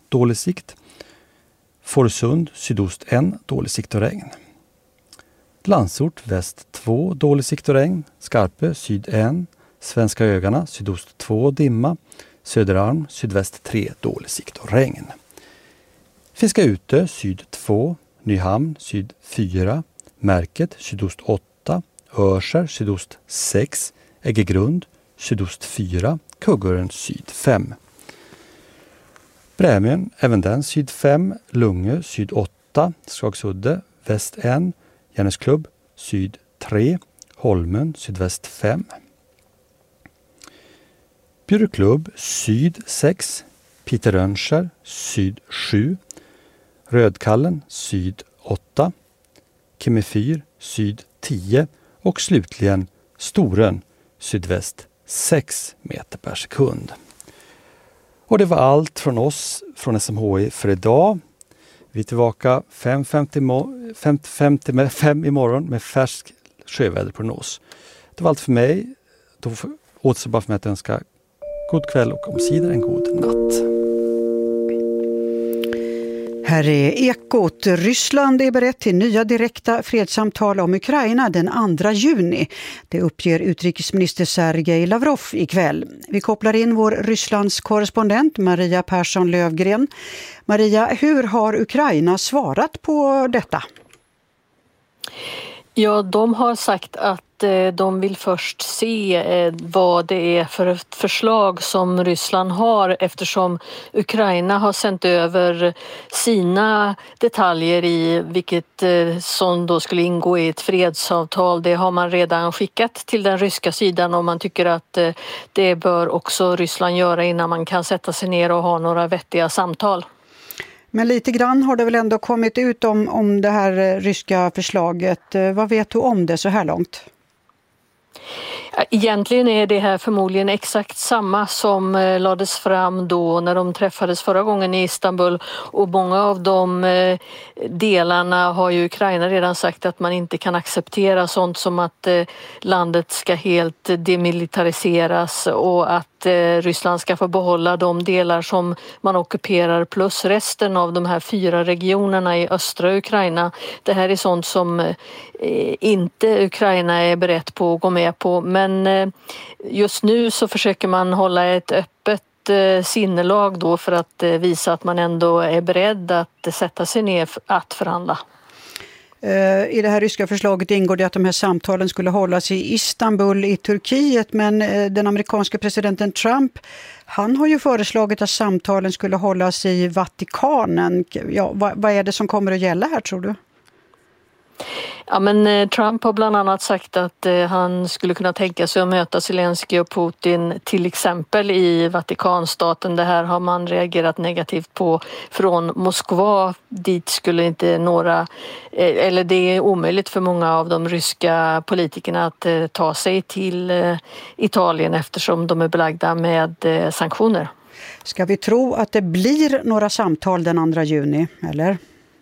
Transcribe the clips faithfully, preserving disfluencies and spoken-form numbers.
dålig sikt. Fårösund sydost en, dålig sikt och regn. Landsort väst två, dålig sikt och regn. Skarpe syd en, Svenska öarna sydost två, dimma. Söderarm sydväst tre, dålig sikt och regn. Fiska ute syd två, Nyhamn syd fyra, Märket sydost åtta, Örskär sydost sex, Äggegrund sydost fyra, Kuggören syd fem. Brämön även den syd fem, Lungö syd åtta, Skagsudde väst en, Järnesklubb syd tre, Holmen sydväst fem. Bjurklubb syd sex, Piterönskär syd sju, Rödkallen syd åtta, Kimmefyr syd tio och slutligen Storön sydväst sex meter per sekund. Och det var allt från oss från S M H I för idag. Vi är tillbaka fem femtiofem imorgon med färsk sjöväderprognos. Det var allt för mig. Då återstår bara för mig att önska god kväll och omsider en god natt. Här är Ekot. Ryssland är berett till nya direkta fredssamtal om Ukraina den andra juni. Det uppger utrikesminister Sergej Lavrov ikväll. Vi kopplar in vår Rysslands korrespondent Maria Persson Lövgren. Maria, hur har Ukraina svarat på detta? Ja, de har sagt att de vill först se vad det är för ett förslag som Ryssland har, eftersom Ukraina har sänt över sina detaljer i vilket som då skulle ingå i ett fredsavtal. Det har man redan skickat till den ryska sidan och man tycker att det bör också Ryssland göra innan man kan sätta sig ner och ha några vettiga samtal. Men lite grann har det väl ändå kommit ut om, om det här ryska förslaget. Vad vet du om det så här långt? Egentligen är det här förmodligen exakt samma som lades fram då när de träffades förra gången i Istanbul, och många av de delarna har ju Ukraina redan sagt att man inte kan acceptera, sånt som att landet ska helt demilitariseras och att Ryssland ska få behålla de delar som man ockuperar plus resten av de här fyra regionerna i östra Ukraina. Det här är sånt som inte Ukraina är berett på att gå med på, men just nu så försöker man hålla ett öppet sinnelag då för att visa att man ändå är beredd att sätta sig ner att förhandla. I det här ryska förslaget ingår det att de här samtalen skulle hållas i Istanbul i Turkiet, men den amerikanska presidenten Trump, han har ju föreslagit att samtalen skulle hållas i Vatikanen. Ja, vad, vad är det som kommer att gälla här, tror du? Ja, men Trump har bland annat sagt att eh, han skulle kunna tänka sig att möta Zelensky och Putin till exempel i Vatikanstaten. Det här har man reagerat negativt på från Moskva. Dit skulle inte några, eh, eller det är omöjligt för många av de ryska politikerna att eh, ta sig till eh, Italien eftersom de är belagda med eh, sanktioner. Ska vi tro att det blir några samtal den andra juni, eller?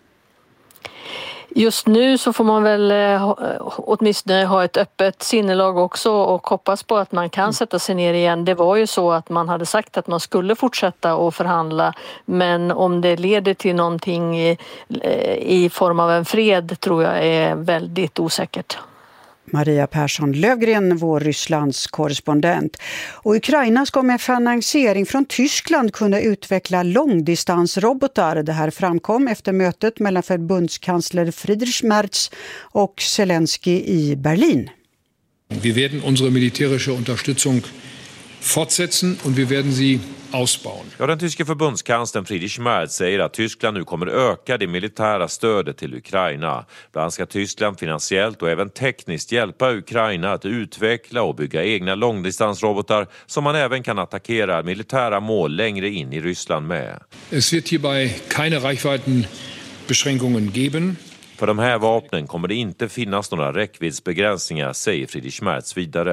Just nu så får man väl eh, åtminstone ha ett öppet sinnelag också och hoppas på att man kan sätta sig ner igen. Det var ju så att man hade sagt att man skulle fortsätta att förhandla, men om det leder till någonting i, i form av en fred tror jag är väldigt osäkert. Maria Persson Lövgren, vår Rysslands korrespondent. Och Ukraina ska med finansiering från Tyskland kunna utveckla långdistansrobotar. Det här framkom efter mötet mellan förbundskansler Friedrich Merz och Zelensky i Berlin. Wir werden unsere militärische Unterstützung fortsetzen und wir werden sie ausbauen. Ja, den tyske förbundskanslern Friedrich Merz säger att Tyskland nu kommer öka det militära stödet till Ukraina. Bland annat ska Tyskland finansiellt och även tekniskt hjälpa Ukraina att utveckla och bygga egna långdistansrobotar som man även kan attackera militära mål längre in i Ryssland med. Es wird hierbei keine Reichweitenbeschränkungen geben. För de här vapnen kommer det inte finnas några räckviddsbegränsningar, säger Friedrich Merz vidare.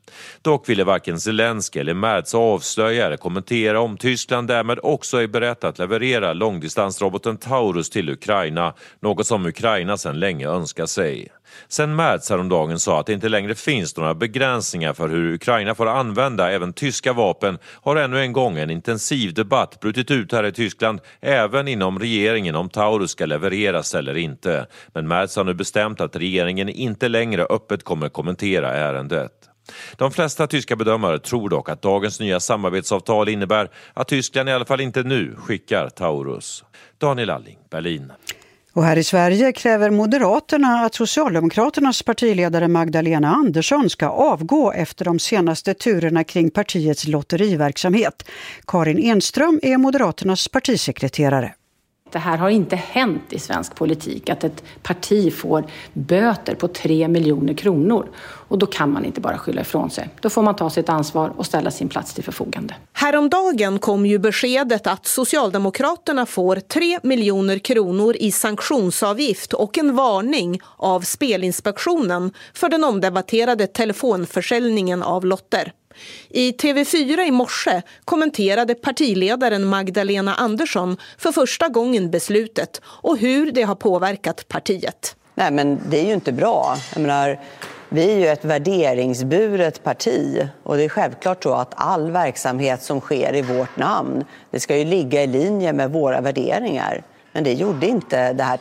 Dock ville varken Zelensky eller Merz avslöja eller kommentera om Tyskland därmed också är berett att leverera långdistansroboten Taurus till Ukraina, något som Ukraina sedan länge önskar sig. Sen Merz häromdagen sa att det inte längre finns några begränsningar för hur Ukraina får använda även tyska vapen har ännu en gång en intensiv debatt brutit ut här i Tyskland, även inom regeringen, om Taurus ska levereras eller inte. Men Merz har nu bestämt att regeringen inte längre öppet kommer kommentera ärendet. De flesta tyska bedömare tror dock att dagens nya samarbetsavtal innebär att Tyskland i alla fall inte nu skickar Taurus. Daniel Alling, Berlin. Och här i Sverige kräver Moderaterna att Socialdemokraternas partiledare Magdalena Andersson ska avgå efter de senaste turerna kring partiets lotteriverksamhet. Karin Enström är Moderaternas partisekreterare. Det här har inte hänt i svensk politik, att ett parti får böter på tre miljoner kronor. Och då kan man inte bara skylla ifrån sig. Då får man ta sitt ansvar och ställa sin plats till förfogande. Häromdagen kom ju beskedet att Socialdemokraterna får tre miljoner kronor i sanktionsavgift och en varning av Spelinspektionen för den omdebatterade telefonförsäljningen av lotter. I T V fyra i morse kommenterade partiledaren Magdalena Andersson för första gången beslutet och hur det har påverkat partiet. Nej, men det är ju inte bra. Jag menar, vi är ju ett värderingsburet parti och det är självklart så att all verksamhet som sker i vårt namn, det ska ju ligga i linje med våra värderingar. Men det gjorde inte det här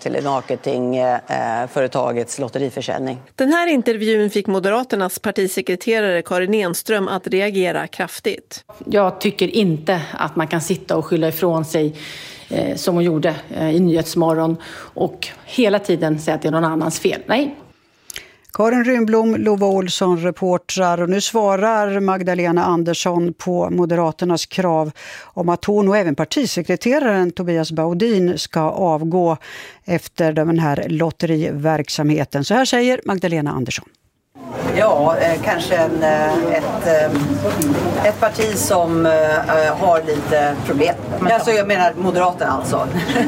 telemarketingföretagets lotteriförsäljning. Den här intervjun fick Moderaternas partisekreterare Karin Enström att reagera kraftigt. Jag tycker inte att man kan sitta och skylla ifrån sig eh, som hon gjorde eh, i Nyhetsmorgon och hela tiden säga att det är någon annans fel. Nej. Karin Rymblom, Lova Olsson, reportrar, och nu svarar Magdalena Andersson på Moderaternas krav om att hon och även partisekreteraren Tobias Baudin ska avgå efter den här lotteriverksamheten. Så här säger Magdalena Andersson. Ja, eh, kanske en, ett, eh, ett parti som eh, har lite problem. Alltså, jag menar Moderaterna alltså.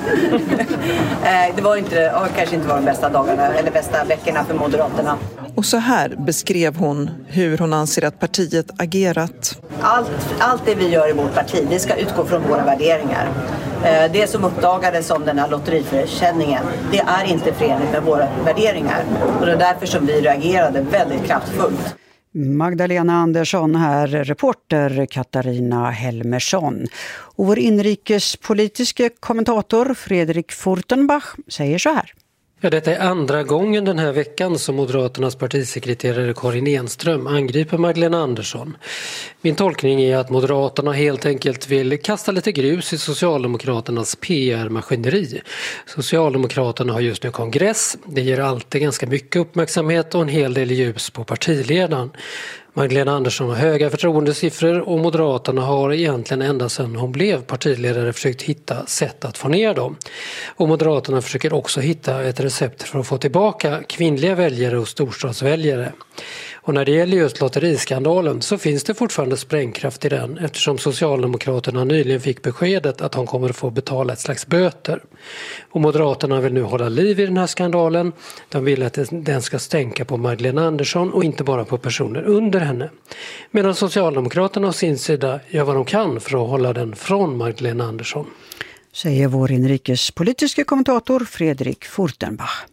eh, det var inte, ja, kanske inte var de bästa dagarna eller bästa veckorna för Moderaterna. Och så här beskrev hon hur hon anser att partiet agerat. Allt, allt det vi gör i vårt parti, det ska utgå från våra värderingar. Eh, det som uppdagades om den här lotteriförsäljningen, det är inte förenligt med våra värderingar. Och det är därför som vi reagerade väldigt kraftfullt. Magdalena Andersson här, reporter Katarina Helmersson. Och vår inrikespolitiska kommentator Fredrik Furtenbach säger så här. Ja, detta är andra gången den här veckan som Moderaternas partisekreterare Karin Enström angriper Magdalena Andersson. Min tolkning är att Moderaterna helt enkelt vill kasta lite grus i Socialdemokraternas P R-maskineri. Socialdemokraterna har just nu kongress. Det ger alltid ganska mycket uppmärksamhet och en hel del ljus på partiledaren. Magdalena Andersson har höga förtroendesiffror och Moderaterna har egentligen ända sedan hon blev partiledare försökt hitta sätt att få ner dem. Och Moderaterna försöker också hitta ett recept för att få tillbaka kvinnliga väljare och storstadsväljare. Och när det gäller just lotteriskandalen så finns det fortfarande sprängkraft i den eftersom Socialdemokraterna nyligen fick beskedet att de kommer att få betala ett slags böter. Och Moderaterna vill nu hålla liv i den här skandalen. De vill att den ska stänka på Magdalena Andersson och inte bara på personer under henne. Medan Socialdemokraterna å sin sida gör vad de kan för att hålla den från Magdalena Andersson. Säger vår inrikespolitiska kommentator Fredrik Furtenbach.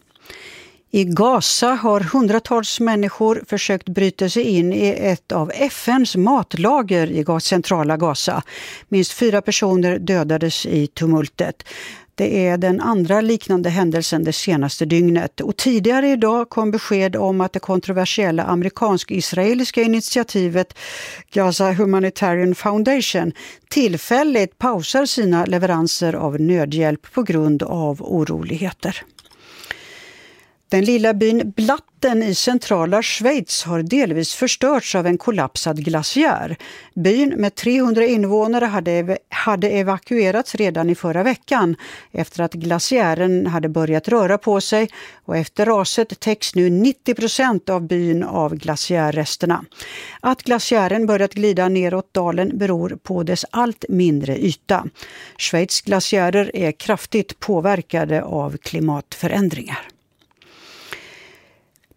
I Gaza har hundratals människor försökt bryta sig in i ett av F N:s matlager i centrala Gaza. Minst fyra personer dödades i tumultet. Det är den andra liknande händelsen det senaste dygnet. Och tidigare idag kom besked om att det kontroversiella amerikansk-israeliska initiativet Gaza Humanitarian Foundation tillfälligt pausar sina leveranser av nödhjälp på grund av oroligheter. Den lilla byn Blatten i centrala Schweiz har delvis förstörts av en kollapsad glaciär. Byn med trehundra invånare hade, hade evakuerats redan i förra veckan efter att glaciären hade börjat röra på sig, och efter raset täcks nu nittio procent av byn av glaciärresterna. Att glaciären börjat glida neråt dalen beror på dess allt mindre yta. Schweiz glaciärer är kraftigt påverkade av klimatförändringar.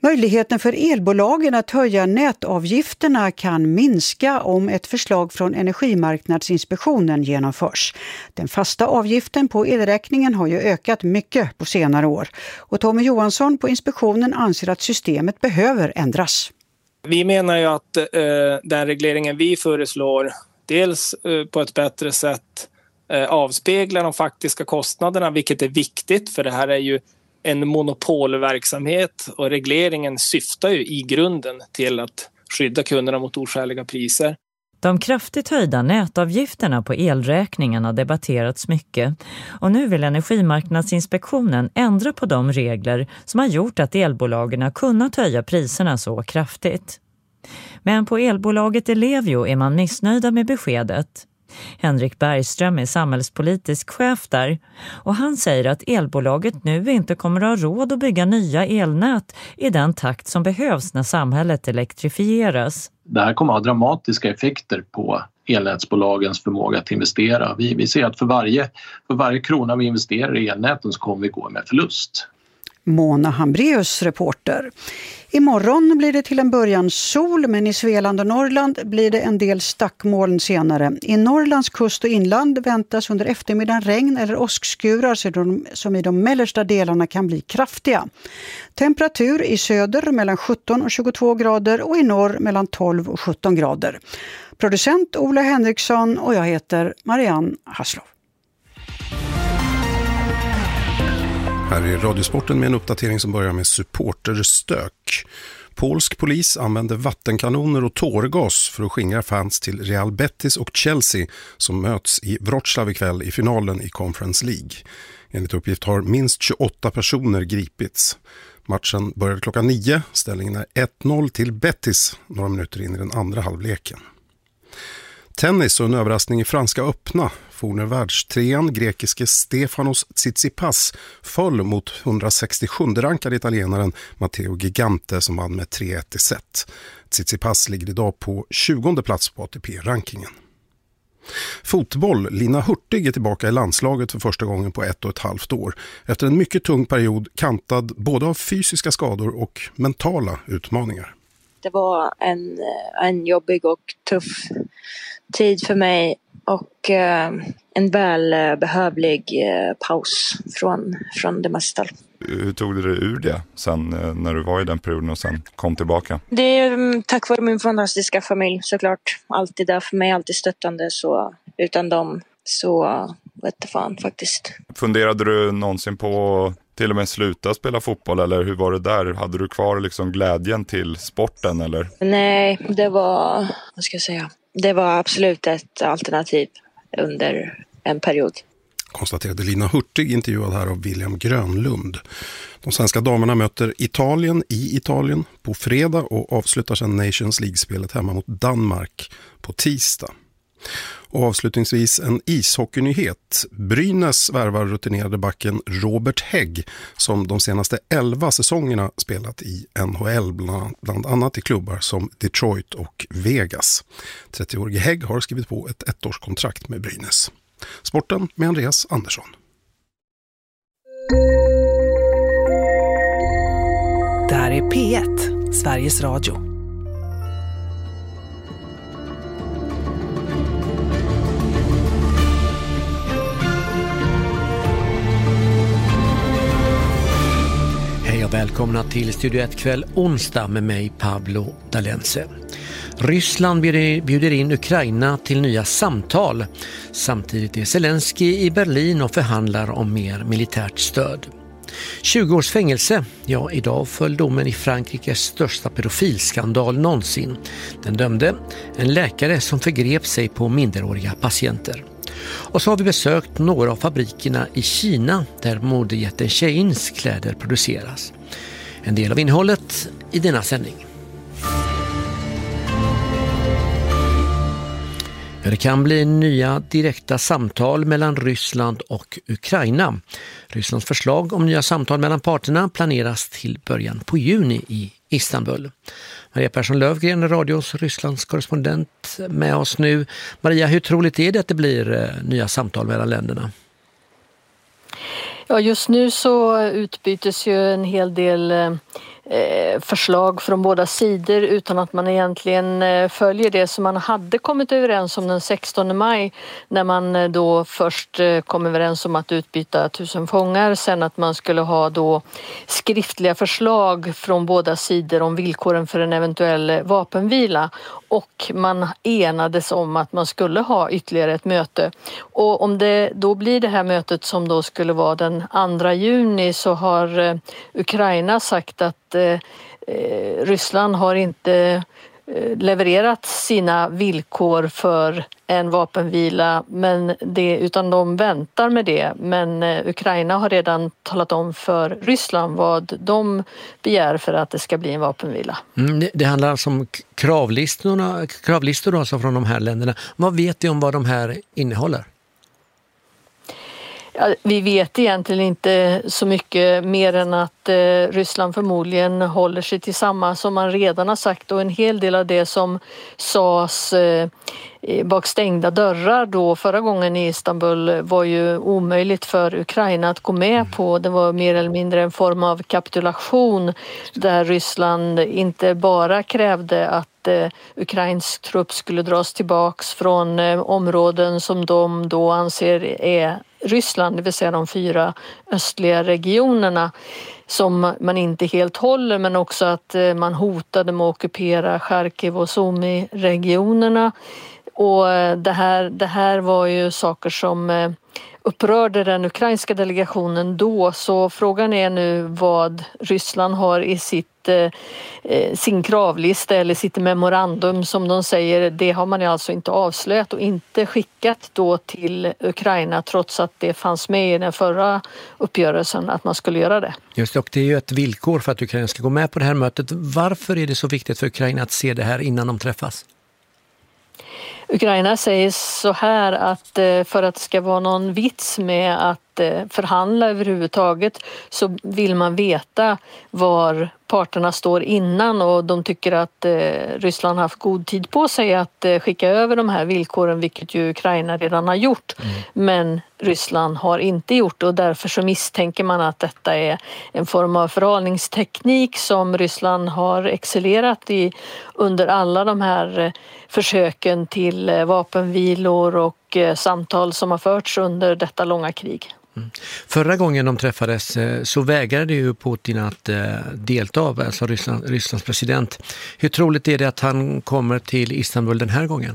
Möjligheten för elbolagen att höja nätavgifterna kan minska om ett förslag från Energimarknadsinspektionen genomförs. Den fasta avgiften på elräkningen har ju ökat mycket på senare år. Och Tommy Johansson på inspektionen anser att systemet behöver ändras. Vi menar ju att eh, den regleringen vi föreslår dels eh, på ett bättre sätt eh, avspeglar de faktiska kostnaderna, vilket är viktigt för det här är ju en monopolverksamhet och regleringen syftar ju i grunden till att skydda kunderna mot oskäliga priser. De kraftigt höjda nätavgifterna på elräkningen har debatterats mycket och nu vill Energimarknadsinspektionen ändra på de regler som har gjort att elbolagen har kunnat höja priserna så kraftigt. Men på elbolaget Ellevio är man missnöjda med beskedet. Henrik Bergström är samhällspolitisk chef där och han säger att elbolaget nu inte kommer att ha råd att bygga nya elnät i den takt som behövs när samhället elektrifieras. Det här kommer att ha dramatiska effekter på elnätsbolagens förmåga att investera. Vi, vi ser att för varje, för varje krona vi investerar i elnäten så kommer vi gå med förlust. Mona Hambreus, reporter. Imorgon blir det till en början sol, men i Svealand och Norrland blir det en del stackmoln senare. I Norrlands kust och inland väntas under eftermiddagen regn eller åskskurar som i de mellersta delarna kan bli kraftiga. Temperatur i söder mellan sjutton och tjugotvå grader och i norr mellan tolv och sjutton grader. Producent Ola Henriksson och jag heter Marianne Haslov. Här är Radiosporten med en uppdatering som börjar med supporterstök. Polsk polis använder vattenkanoner och tårgas för att skingra fans till Real Betis och Chelsea som möts i Wrocław ikväll i finalen i Conference League. Enligt uppgift har minst tjugoåtta personer gripits. Matchen började klockan nio, ställningen är ett noll till Betis några minuter in i den andra halvleken. Tennis och en överraskning i Franska öppna. Forne världstrean, grekiske Stefanos Tsitsipas, föll mot hundrasextiosjunde rankade italienaren Matteo Gigante som vann med tre ett i set. Tsitsipas ligger idag på tjugonde plats på A T P-rankingen. Fotboll, Lina Hurtig är tillbaka i landslaget för första gången på ett och ett halvt år. Efter en mycket tung period kantad både av fysiska skador och mentala utmaningar. Det var en, en jobbig och tuff tid för mig och eh, en välbehövlig eh, paus från, från det mesta. Hur tog du dig ur det sen eh, när du var i den perioden och sen kom tillbaka? Det är um, tack vare min fantastiska familj såklart. Alltid där för mig, alltid stöttande. Så utan dem så vet jag fan faktiskt. Funderade du någonsin på till och med sluta spela fotboll eller hur var det där? Hade du kvar liksom glädjen till sporten eller? Nej, det var, vad ska jag säga, det var absolut ett alternativ under en period. Konstaterade Lina Hurtig, intervjuad här av William Grönlund. De svenska damerna möter Italien i Italien på fredag och avslutar sedan Nations League-spelet hemma mot Danmark på tisdag. Och avslutningsvis en ishockeynyhet. Brynäs värvar rutinerade backen Robert Hägg som de senaste elva säsongerna spelat i N H L bland, bland annat i klubbar som Detroit och Vegas. trettioårige Hägg har skrivit på ett ettårskontrakt med Brynäs. Sporten med Andreas Andersson. Det här är P ett, Sveriges Radio. Hej och välkomna till Studio ett kväll onsdag med mig Pablo Dalense. Ryssland bjuder in Ukraina till nya samtal. Samtidigt är Zelensky i Berlin och förhandlar om mer militärt stöd. tjugo års fängelse. Ja, idag föll domen i Frankrikes största pedofilskandal någonsin. Den dömde en läkare som förgrep sig på minderåriga patienter. Och så har vi besökt några av fabrikerna i Kina där modejätten Sheins kläder produceras. En del av innehållet i denna sändning. Det kan bli nya direkta samtal mellan Ryssland och Ukraina. Rysslands förslag om nya samtal mellan parterna planeras till början på juni i Istanbul. Maria Persson Lövgren, radios Rysslands korrespondent med oss nu. Maria, hur troligt är det att det blir nya samtal mellan länderna? Ja, just nu så utbytes ju en hel del eh, förslag från båda sidor utan att man egentligen eh, följer det som man hade kommit överens om den sextonde maj, när man eh, då först eh, kom överens om att utbyta tusen fångar, sen att man skulle ha då skriftliga förslag från båda sidor om villkoren för en eventuell vapenvila, och man enades om att man skulle ha ytterligare ett möte. Och om det då blir det här mötet som då skulle vara den andra juni, så har eh, Ukraina sagt att eh, Ryssland har inte eh, levererat sina villkor för en vapenvila, men det, utan de väntar med det. Men eh, Ukraina har redan talat om för Ryssland vad de begär för att det ska bli en vapenvila. Mm, det, det handlar alltså om kravlistorna, kravlistor alltså från de här länderna. Vad vet vi om vad de här innehåller? Ja, vi vet egentligen inte så mycket mer än att eh, Ryssland förmodligen håller sig till samma som man redan har sagt, och en hel del av det som sades eh, bak stängda dörrar då förra gången i Istanbul var ju omöjligt för Ukraina att gå med på. Det var mer eller mindre en form av kapitulation där Ryssland inte bara krävde att eh, ukrainsk trupp skulle dras tillbaks från eh, områden som de då anser är Ryssland, det vill säga de fyra östliga regionerna som man inte helt håller, men också att man hotade med att ockupera Charkiv och Sumy-regionerna. Och det här, det här var ju saker som upprörde den ukrainska delegationen då, så frågan är nu vad Ryssland har i sitt, eh, sin kravlista eller sitt memorandum som de säger. Det har man alltså inte avslöjat och inte skickat då till Ukraina, trots att det fanns med i den förra uppgörelsen att man skulle göra det. Just det, och det är ju ett villkor för att Ukraina ska gå med på det här mötet. Varför är det så viktigt för Ukraina att se det här innan de träffas? Ukraina säger så här att för att det ska vara någon vits med att förhandla överhuvudtaget så vill man veta var parterna står innan, och de tycker att Ryssland har haft god tid på sig att skicka över de här villkoren, vilket ju Ukraina redan har gjort. Mm. Men Ryssland har inte gjort det, och därför så misstänker man att detta är en form av förhalningsteknik som Ryssland har excellerat i under alla de här försöken till vapenvilor och samtal som har förts under detta långa krig. Mm. Förra gången de träffades så vägrade ju Putin att delta, alltså Ryssland, Rysslands president. Hur troligt är det att han kommer till Istanbul den här gången?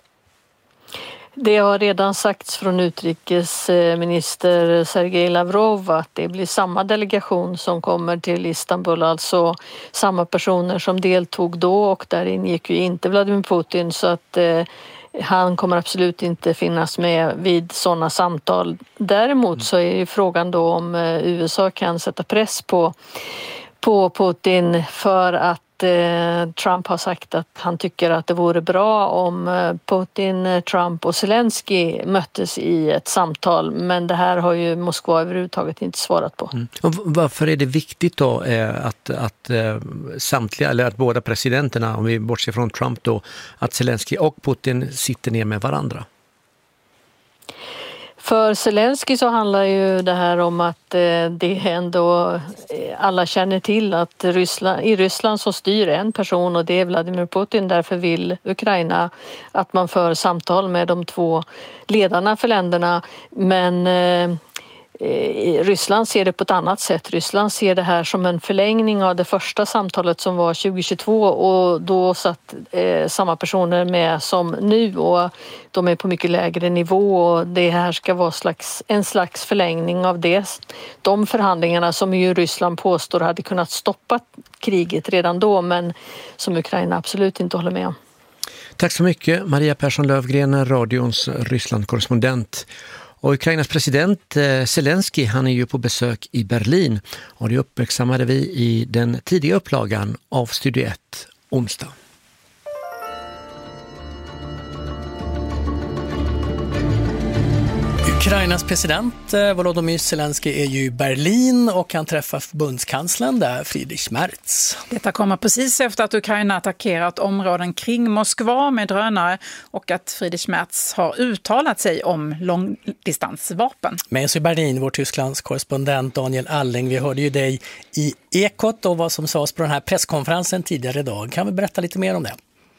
Det har redan sagts från utrikesminister Sergej Lavrov att det blir samma delegation som kommer till Istanbul, alltså samma personer som deltog då, och där ingick ju inte Vladimir Putin, så att eh, han kommer absolut inte finnas med vid sådana samtal. Däremot så är ju frågan då om U S A kan sätta press på, på Putin, för att eh, Trump har sagt att han tycker att det vore bra om Putin, Trump och Zelensky möttes i ett samtal. Men det här har ju Moskva överhuvudtaget inte svarat på. Mm. Och varför är det viktigt då eh, att, att eh, samtliga, eller att båda presidenterna, om vi bortser från Trump då, att Zelensky och Putin sitter ner med varandra? För Zelensky så handlar ju det här om att eh, det ändå alla känner till att Ryssland, i Ryssland så styr en person, och det är Vladimir Putin. Därför vill Ukraina att man för samtal med de två ledarna för länderna. Men eh, Ryssland ser det på ett annat sätt. Ryssland ser det här som en förlängning av det första samtalet som var tjugohundratjugotvå, och då satt eh, samma personer med som nu, och de är på mycket lägre nivå, och det här ska vara slags, en slags förlängning av det. De förhandlingarna som ju Ryssland påstår hade kunnat stoppa kriget redan då, men som Ukraina absolut inte håller med om. Tack så mycket Maria Persson Lövgren, radions Ryssland-korrespondent. Och Ukrainas president eh, Zelensky, han är ju på besök i Berlin, och det uppmärksammade vi i den tidiga upplagan av Studio ett onsdag. Ukrainas president Volodymyr Zelensky är ju i Berlin och han träffar förbundskanslern där, Friedrich Merz. Detta kommer precis efter att Ukraina attackerat områden kring Moskva med drönare och att Friedrich Merz har uttalat sig om långdistansvapen. Med oss i Berlin, vår Tysklands korrespondent Daniel Alling. Vi hörde ju dig i Ekot och vad som sades på den här presskonferensen tidigare idag. Kan vi berätta lite mer om det?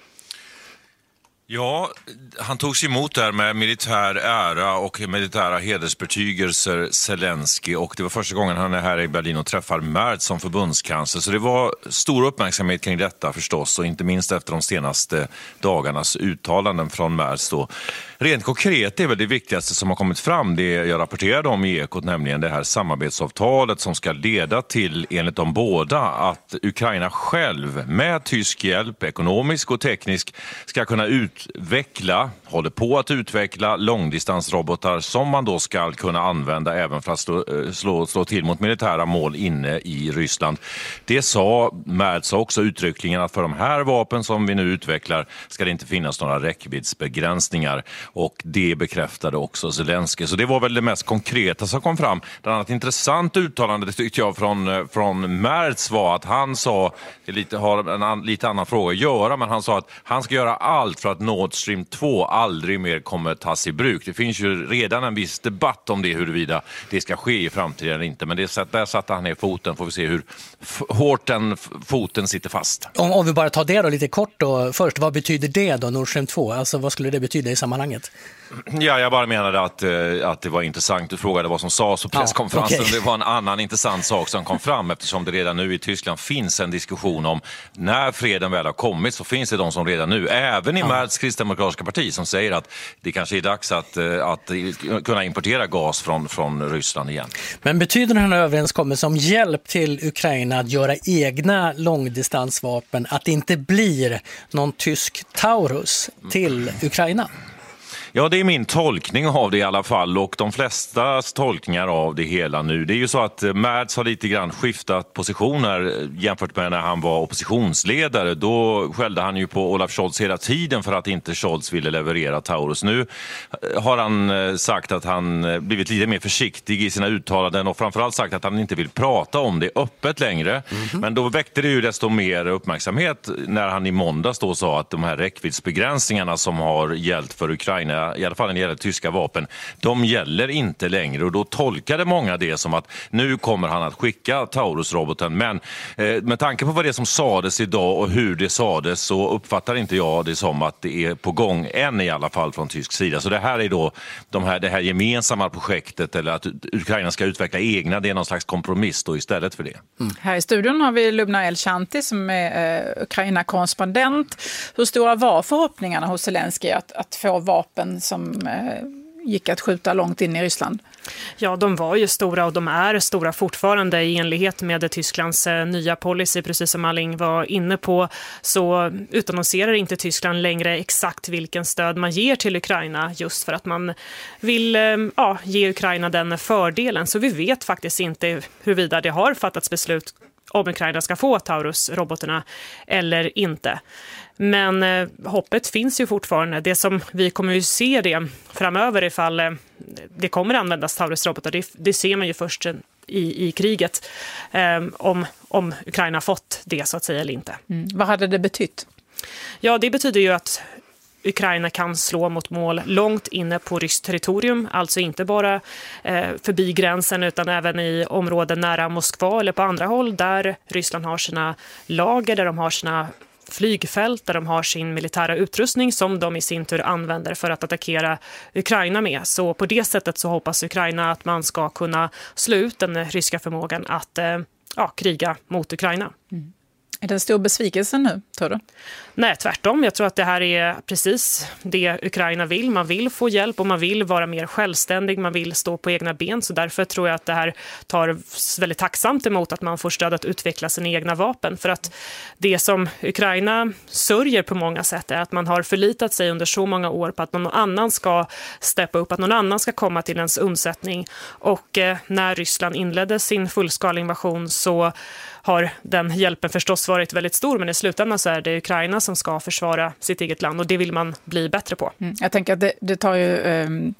Ja, han togs emot där med militär ära och militära hedersbetygelser, Zelensky, och det var första gången han är här i Berlin och träffar Merz som förbundskansler. Så det var stor uppmärksamhet kring detta förstås, och inte minst efter de senaste dagarnas uttalanden från Merz då. Rent konkret är väl det viktigaste som har kommit fram det jag rapporterade om i Ekot, nämligen det här samarbetsavtalet som ska leda till, enligt de båda, att Ukraina själv med tysk hjälp, ekonomisk och teknisk, ska kunna utveckla, håller på att utveckla långdistansrobotar som man då ska kunna använda även för att slå, slå, slå till mot militära mål inne i Ryssland. Det sa Merz också uttryckligen, att för de här vapen som vi nu utvecklar ska det inte finnas några räckviddsbegränsningar. Och det bekräftade också Zelensky. Så det var väl det mest konkreta som kom fram. Ett annat intressant uttalande, det tyckte jag, från, från Merz var att han sa, det lite, har en an, lite annan fråga att göra, men han sa att han ska göra allt för att Nord Stream två aldrig mer kommer tas i bruk. Det finns ju redan en viss debatt om det, huruvida det ska ske i framtiden eller inte. Men det, där satte han ner foten, får vi se hur f- hårt den foten sitter fast. Om, om vi bara tar det då lite kort då. Först, vad betyder det då, Nord Stream två? Alltså vad skulle det betyda i sammanhanget? Ja, jag bara menade att, att det var intressant. Du frågade vad som sades på presskonferensen. Ja, okay. Det var en annan intressant sak som kom fram, eftersom det redan nu i Tyskland finns en diskussion om när freden väl har kommit, så finns det de som redan nu, även i ja. Merz kristdemokratiska parti, som säger att det kanske är dags att, att kunna importera gas från, från Ryssland igen. Men betyder den här överenskommelsen om hjälp till Ukraina att göra egna långdistansvapen att det inte blir någon tysk Taurus till Ukraina? Ja, det är min tolkning av det i alla fall, och de flesta tolkningar av det hela nu. Det är ju så att Merz har lite grann skiftat positioner jämfört med när han var oppositionsledare. Då skällde han ju på Olaf Scholz hela tiden för att inte Scholz ville leverera Taurus. Nu har han sagt att han blivit lite mer försiktig i sina uttalanden och framförallt sagt att han inte vill prata om det öppet längre. Mm-hmm. Men då väckte det ju desto mer uppmärksamhet när han i måndags då sa att de här räckviddsbegränsningarna som har gällt för Ukraina, i alla fall när det gäller tyska vapen, de gäller inte längre, och då tolkade många det som att nu kommer han att skicka Taurus-roboten. Men eh, med tanke på vad det som sades idag och hur det sades, så uppfattar inte jag det som att det är på gång än, i alla fall från tysk sida. Så det här är då de här, det här gemensamma projektet, eller att Ukraina ska utveckla egna, det är någon slags kompromiss då istället för det. Mm. Här i studion har vi Lubna El-Shanti som är eh, Ukraina-korrespondent. Hur stora var förhoppningarna hos Zelensky att, att få vapen som eh, gick att skjuta långt in i Ryssland? Ja, de var ju stora och de är stora fortfarande i enlighet med Tysklands eh, nya policy. Precis som Alling var inne på, så utannonserar inte Tyskland längre exakt vilken stöd man ger till Ukraina, just för att man vill eh, ja, ge Ukraina den fördelen. Så vi vet faktiskt inte huruvida det har fattats beslut om Ukraina ska få Taurus-robotarna eller inte. Men eh, hoppet finns ju fortfarande. Det som vi kommer ju se det framöver ifall eh, det kommer användas Taurus-robotar, det, det ser man ju först i, i kriget eh, om, om Ukraina fått det så att säga eller inte. Mm. Vad hade det betytt? Ja, det betyder ju att Ukraina kan slå mot mål långt inne på ryskt territorium, alltså inte bara eh, förbi gränsen utan även i områden nära Moskva eller på andra håll där Ryssland har sina lager, där de har sina flygfält, där de har sin militära utrustning som de i sin tur använder för att attackera Ukraina med. Så på det sättet så hoppas Ukraina att man ska kunna slå ut den ryska förmågan att eh, ja, kriga mot Ukraina. Mm. Är det en stor besvikelse nu, tror du? Nej, tvärtom. Jag tror att det här är precis det Ukraina vill. Man vill få hjälp och man vill vara mer självständig. Man vill stå på egna ben. Så därför tror jag att det här tar väldigt tacksamt emot att man får stöd att utveckla sina egna vapen. För att det som Ukraina sörjer på många sätt är att man har förlitat sig under så många år på att någon annan ska steppa upp, att någon annan ska komma till ens undsättning. Och eh, när Ryssland inledde sin fullskaliga invasion så har den hjälpen förstås varit väldigt stor, men i slutändan så är det Ukraina som ska försvara sitt eget land och det vill man bli bättre på. Mm. Jag tänker att det, det tar ju eh,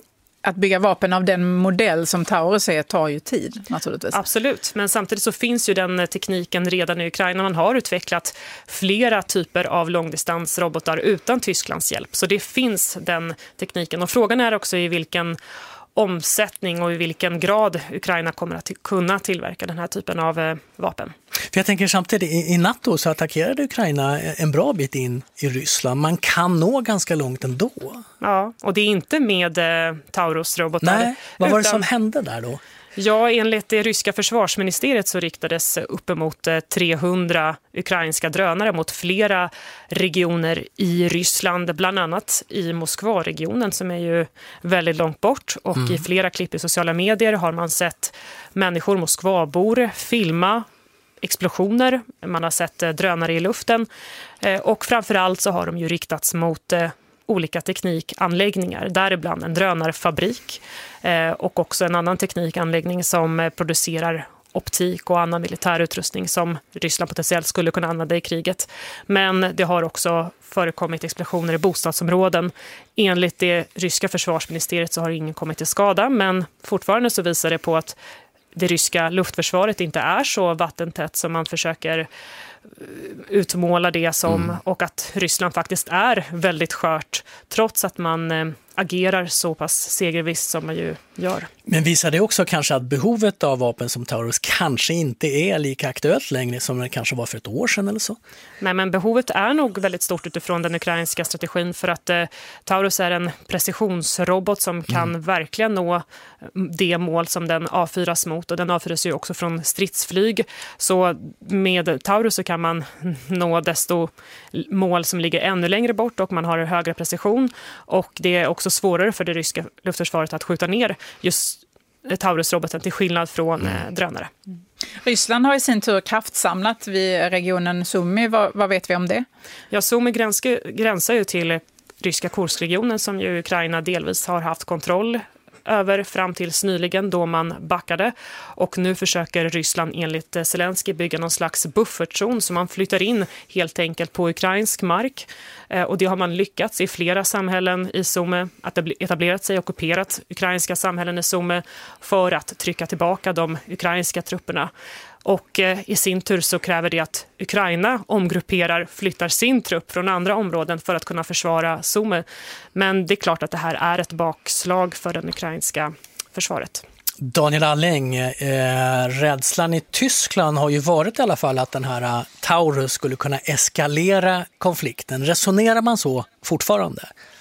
att bygga vapen av den modell som Taurus är tar ju tid naturligtvis. Absolut, men samtidigt så finns ju den tekniken redan i Ukraina. Man har utvecklat flera typer av långdistansrobotar utan Tysklands hjälp. Så det finns den tekniken. Och frågan är också i vilken omsättning och i vilken grad Ukraina kommer att kunna tillverka den här typen av eh, vapen. För jag tänker samtidigt, i, i natt så attackerade Ukraina en bra bit in i Ryssland. Man kan nå ganska långt ändå. Ja, och det är inte med eh, Taurus-robotar. Nej, vad var det utan... som hände där då? Ja, enligt det ryska försvarsministeriet så riktades uppemot trehundra ukrainska drönare mot flera regioner i Ryssland, bland annat i Moskva-regionen som är ju väldigt långt bort. Och mm. i flera klipp i sociala medier har man sett människor, Moskvabor, filma explosioner. Man har sett drönare i luften och framförallt så har de ju riktats mot olika teknikanläggningar, däribland en drönarfabrik eh, och också en annan teknikanläggning som producerar optik och annan militärutrustning som Ryssland potentiellt skulle kunna använda i kriget. Men det har också förekommit explosioner i bostadsområden. Enligt det ryska försvarsministeriet så har ingen kommit till skada, men fortfarande så visar det på att det ryska luftförsvaret inte är så vattentätt som man försöker utmåla det som mm. och att Ryssland faktiskt är väldigt skört trots att man eh, agerar så pass segervisst som man ju gör. Men visar det också kanske att behovet av vapen som Taurus kanske inte är lika aktuellt längre som det kanske var för ett år sedan eller så? Nej, men behovet är nog väldigt stort utifrån den ukrainska strategin för att eh, Taurus är en precisionsrobot som kan mm. verkligen nå det mål som den avfyras mot, och den avfyras ju också från stridsflyg. Så med Taurus så kan man nå desto mål som ligger ännu längre bort och man har högre precision, och det är också svårare för det ryska luftförsvaret att skjuta ner just Taurus-roboten till skillnad från mm. drönare. Mm. Ryssland har i sin tur kraftsamlat vid regionen Sumy. Vad, vad vet vi om det? Ja, Sumy gräns, gränsar ju till ryska Kurskregionen som ju Ukraina delvis har haft kontroll över fram tills nyligen då man backade, och nu försöker Ryssland enligt Zelensky bygga någon slags buffertzon som man flyttar in helt enkelt på ukrainsk mark, och det har man lyckats i flera samhällen i Sumy, att etablerat sig och ockuperat ukrainska samhällen i Sumy för att trycka tillbaka de ukrainska trupperna. Och i sin tur så kräver det att Ukraina omgrupperar, flyttar sin trupp från andra områden för att kunna försvara Sumy. Men det är klart att det här är ett bakslag för det ukrainska försvaret. Daniel Alling, eh, rädslan i Tyskland har ju varit i alla fall att den här Taurus skulle kunna eskalera konflikten. Resonerar man så fortfarande?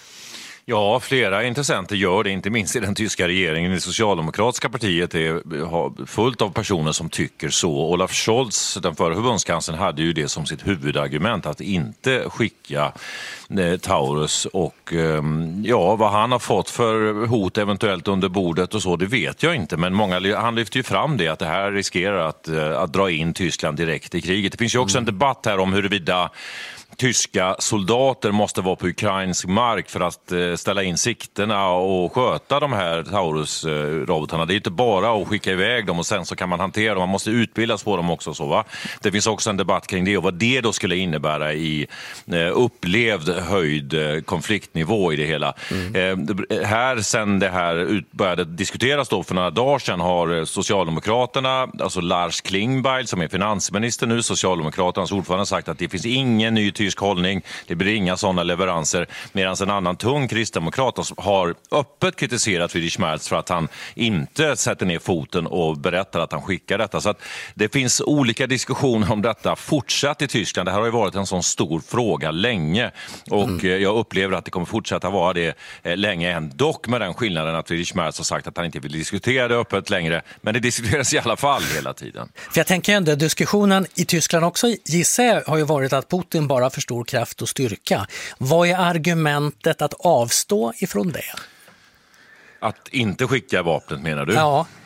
Ja, flera intressenter gör det, inte minst i den tyska regeringen. Det socialdemokratiska partiet är fullt av personer som tycker så. Olaf Scholz, den förra förbundskanslern, hade ju det som sitt huvudargument att inte skicka eh, Taurus. Och eh, ja, vad han har fått för hot eventuellt under bordet och så, det vet jag inte. Men många, han lyfter ju fram det, att det här riskerar att, att dra in Tyskland direkt i kriget. Det finns ju också mm. en debatt här om huruvida tyska soldater måste vara på ukrainsk mark för att eh, ställa in sikterna och sköta de här Taurus-robotarna. Det är inte bara att skicka iväg dem och sen så kan man hantera dem. Man måste utbildas på dem också. Så, va? Det finns också en debatt kring det och vad det då skulle innebära i eh, upplevd höjd eh, konfliktnivå i det hela. Mm. Eh, här sen det här ut, började diskuteras då för några dagar sedan har Socialdemokraterna, alltså Lars Klingbeil som är finansminister nu, Socialdemokraternas ordförande, sagt att det finns ingen ny tysk hållning, det blir inga sådana leveranser, medan en annan tung kristdemokrat har öppet kritiserat Friedrich Merz för att han inte sätter ner foten och berättar att han skickar detta. Så att det finns olika diskussioner om detta fortsatt i Tyskland. Det här har ju varit en sån stor fråga länge och mm. jag upplever att det kommer fortsätta vara det länge än. Dock med den skillnaden att Friedrich Merz har sagt att han inte vill diskutera det öppet längre, men det diskuteras i alla fall hela tiden. För jag tänker ändå, diskussionen i Tyskland också, gissar jag, har ju varit att Putin bara för stor kraft och styrka. Vad är argumentet att avstå ifrån det? Att inte skicka vapnet, menar du? Ja.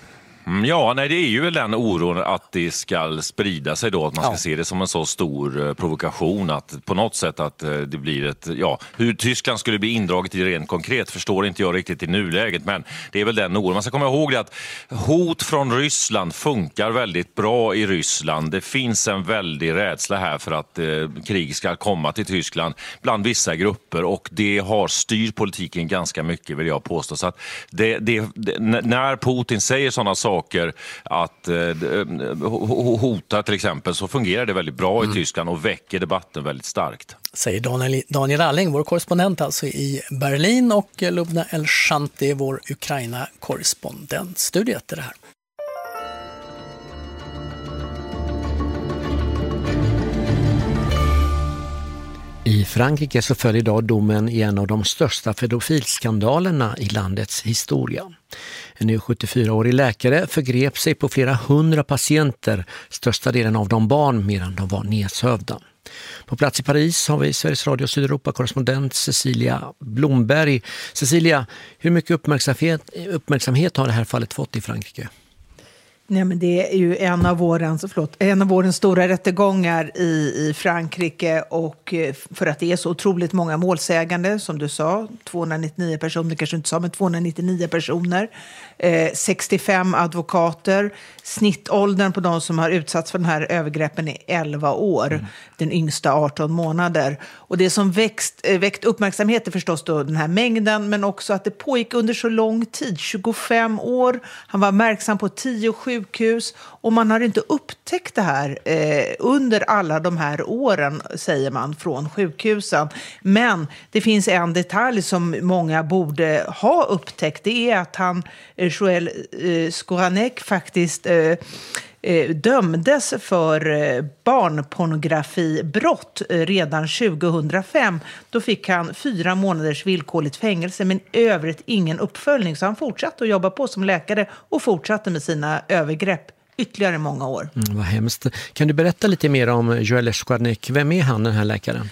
Mm, ja, nej, det är ju väl den oron att det ska sprida sig då, att man ska ja. se det som en så stor eh, provokation att på något sätt att eh, det blir ett, ja, hur Tyskland skulle bli indraget i rent konkret förstår inte jag riktigt i nuläget, men det är väl den oron. Man ska komma ihåg det att hot från Ryssland funkar väldigt bra i Ryssland. Det finns en väldig rädsla här för att eh, krig ska komma till Tyskland bland vissa grupper, och det har styrt politiken ganska mycket, vill jag påstå. Så att det, det, det, när Putin säger sådana saker att eh, hota till exempel, så fungerar det väldigt bra mm. i Tyskland och väcker debatten väldigt starkt. Säger Daniel, Daniel Alling, vår korrespondent alltså i Berlin, och Lubna El-Shanti, vår Ukraina-korrespondent. Studiet till det här. I Frankrike så följer idag domen i en av de största pedofilskandalerna i landets historia. En nu sjuttiofyraårig läkare förgrep sig på flera hundra patienter, största delen av dem barn, medan de var nedsövda. På plats i Paris har vi Sveriges Radio Sydeuropa-korrespondent Cecilia Blomberg. Cecilia, hur mycket uppmärksamhet, uppmärksamhet har det här fallet fått i Frankrike? Nej, men det är ju en av vårens, förlåt, en av vårens stora rättegångar i, i Frankrike, och för att det är så otroligt många målsägande, som du sa, tvåhundranittionio personer, kanske inte sa, men tvåhundranittionio personer, eh, sextiofem advokater, snittåldern på de som har utsatts för den här övergreppen är elva år, mm. den yngsta arton månader. Och det som växt, väckt uppmärksamhet är förstås då den här mängden, men också att det pågick under så lång tid, tjugofem år. Han var verksam på tio sjukhus, och man har inte upptäckt det här eh, under alla de här åren, säger man från sjukhusen. Men det finns en detalj som många borde ha upptäckt. Det är att han, eh, Joël eh, Skoranek, faktiskt eh, eh, dömdes för eh, barnpornografibrott eh, redan tjugohundrafem. Då fick han fyra månaders villkorligt fängelse, men övrigt ingen uppföljning. Så han fortsatte att jobba på som läkare och fortsatte med sina övergrepp ytterligare många år. Mm, vad hemskt. Kan du berätta lite mer om Joël Skoranek? Vem är han, den här läkaren?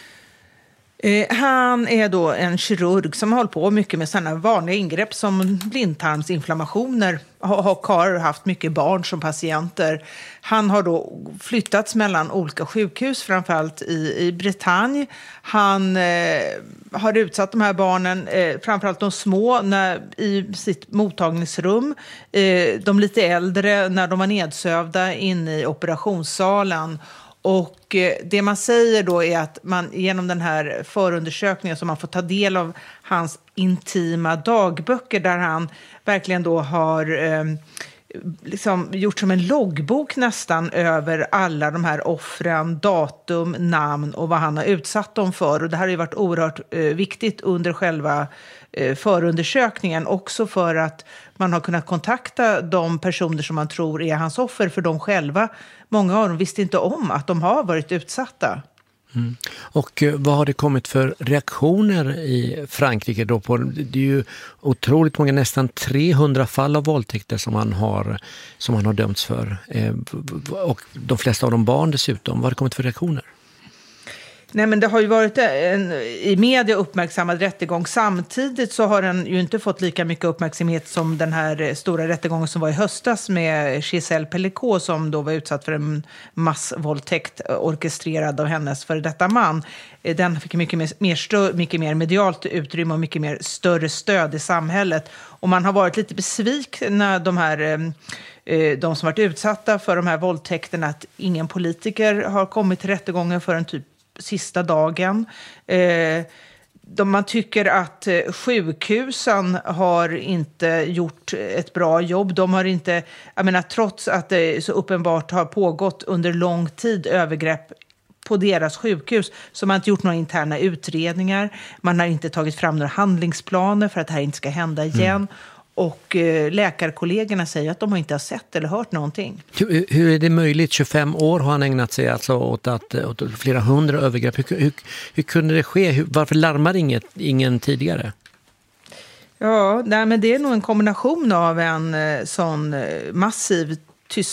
Eh, han är då en kirurg som har hållit på mycket med sådana vanliga ingrepp som blindtarmsinflammationer. Har, har haft mycket barn som patienter. Han har då flyttats mellan olika sjukhus, framförallt i, i Bretagne. Han eh, har utsatt de här barnen, eh, framförallt de små, när, i sitt mottagningsrum. Eh, de lite äldre när de var nedsövda inne i operationssalen. Och det man säger då är att man genom den här förundersökningen som man får ta del av hans intima dagböcker, där han verkligen då har eh, liksom gjort som en loggbok nästan över alla de här offren, datum, namn och vad han har utsatt dem för. Och det här har ju varit oerhört eh, viktigt under själva eh, förundersökningen, också för att man har kunnat kontakta de personer som man tror är hans offer, för de själva, många av dem visste inte om att de har varit utsatta. Mm. Och eh, vad har det kommit för reaktioner i Frankrike då på? Det är ju otroligt många, nästan trehundra fall av våldtäkter som han har, som han har dömts för. Eh, och de flesta av dem barn dessutom. Vad har det kommit för reaktioner? Nej, men det har ju varit en i media uppmärksammad rättegång. Samtidigt så har den ju inte fått lika mycket uppmärksamhet som den här stora rättegången som var i höstas med Gisèle Pelicot, som då var utsatt för en massvåldtäkt orkestrerad av hennes för detta man. Den fick mycket mer, mer, stö, mycket mer medialt utrymme och mycket mer större stöd i samhället. Och man har varit lite besvikna, de här de som varit utsatta för de här våldtäkterna, att ingen politiker har kommit till rättegången för en typ sista dagen. Eh, de, man tycker att sjukhusen har inte gjort ett bra jobb. De har inte, jag menar, trots att det så uppenbart har pågått under lång tid övergrepp på deras sjukhus, så man har inte gjort några interna utredningar. Man har inte tagit fram några handlingsplaner för att det här inte ska hända igen. Mm. Och eh, läkarkollegorna säger att de inte har sett eller hört någonting. Hur, hur är det möjligt? tjugofem år har han ägnat sig alltså åt, att, åt flera hundra övergrepp. Hur, hur, hur kunde det ske? Hur, varför larmar inget, ingen tidigare? Ja, nej, men det är nog en kombination av en eh, sån eh, massiv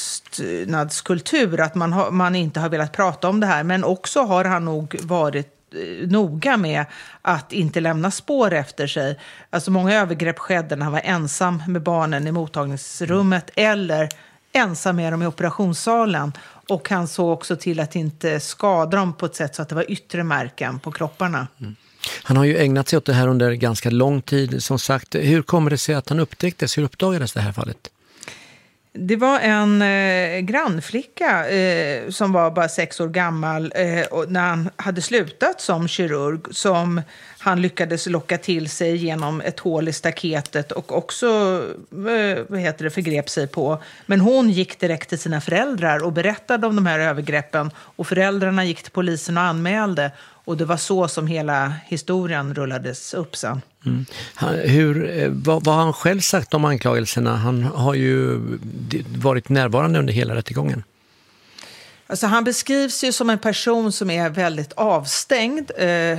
tystnadskultur, att man, ha, man inte har velat prata om det här. Men också har han nog varit noga med att inte lämna spår efter sig. Alltså många övergrepp skedde när han var ensam med barnen i mottagningsrummet eller ensam med dem i operationssalen. Och han såg också till att inte skada dem på ett sätt så att det var yttre märken på kropparna. Mm. Han har ju ägnat sig åt det här under ganska lång tid. Som sagt, hur kommer det sig att han upptäcktes? Hur uppdagades det här fallet? Det var en eh, grannflicka eh, som var bara sex år gammal eh, och när han hade slutat som kirurg som han lyckades locka till sig genom ett hål i staketet och också eh, vad heter det, förgrep sig på. Men hon gick direkt till sina föräldrar och berättade om de här övergreppen och föräldrarna gick till polisen och anmälde. Och det var så som hela historien rullades upp sen. Mm. Han, hur, vad, vad har han själv sagt om anklagelserna? Han har ju varit närvarande under hela rättegången. Alltså han beskrivs ju som en person som är väldigt avstängd, eh,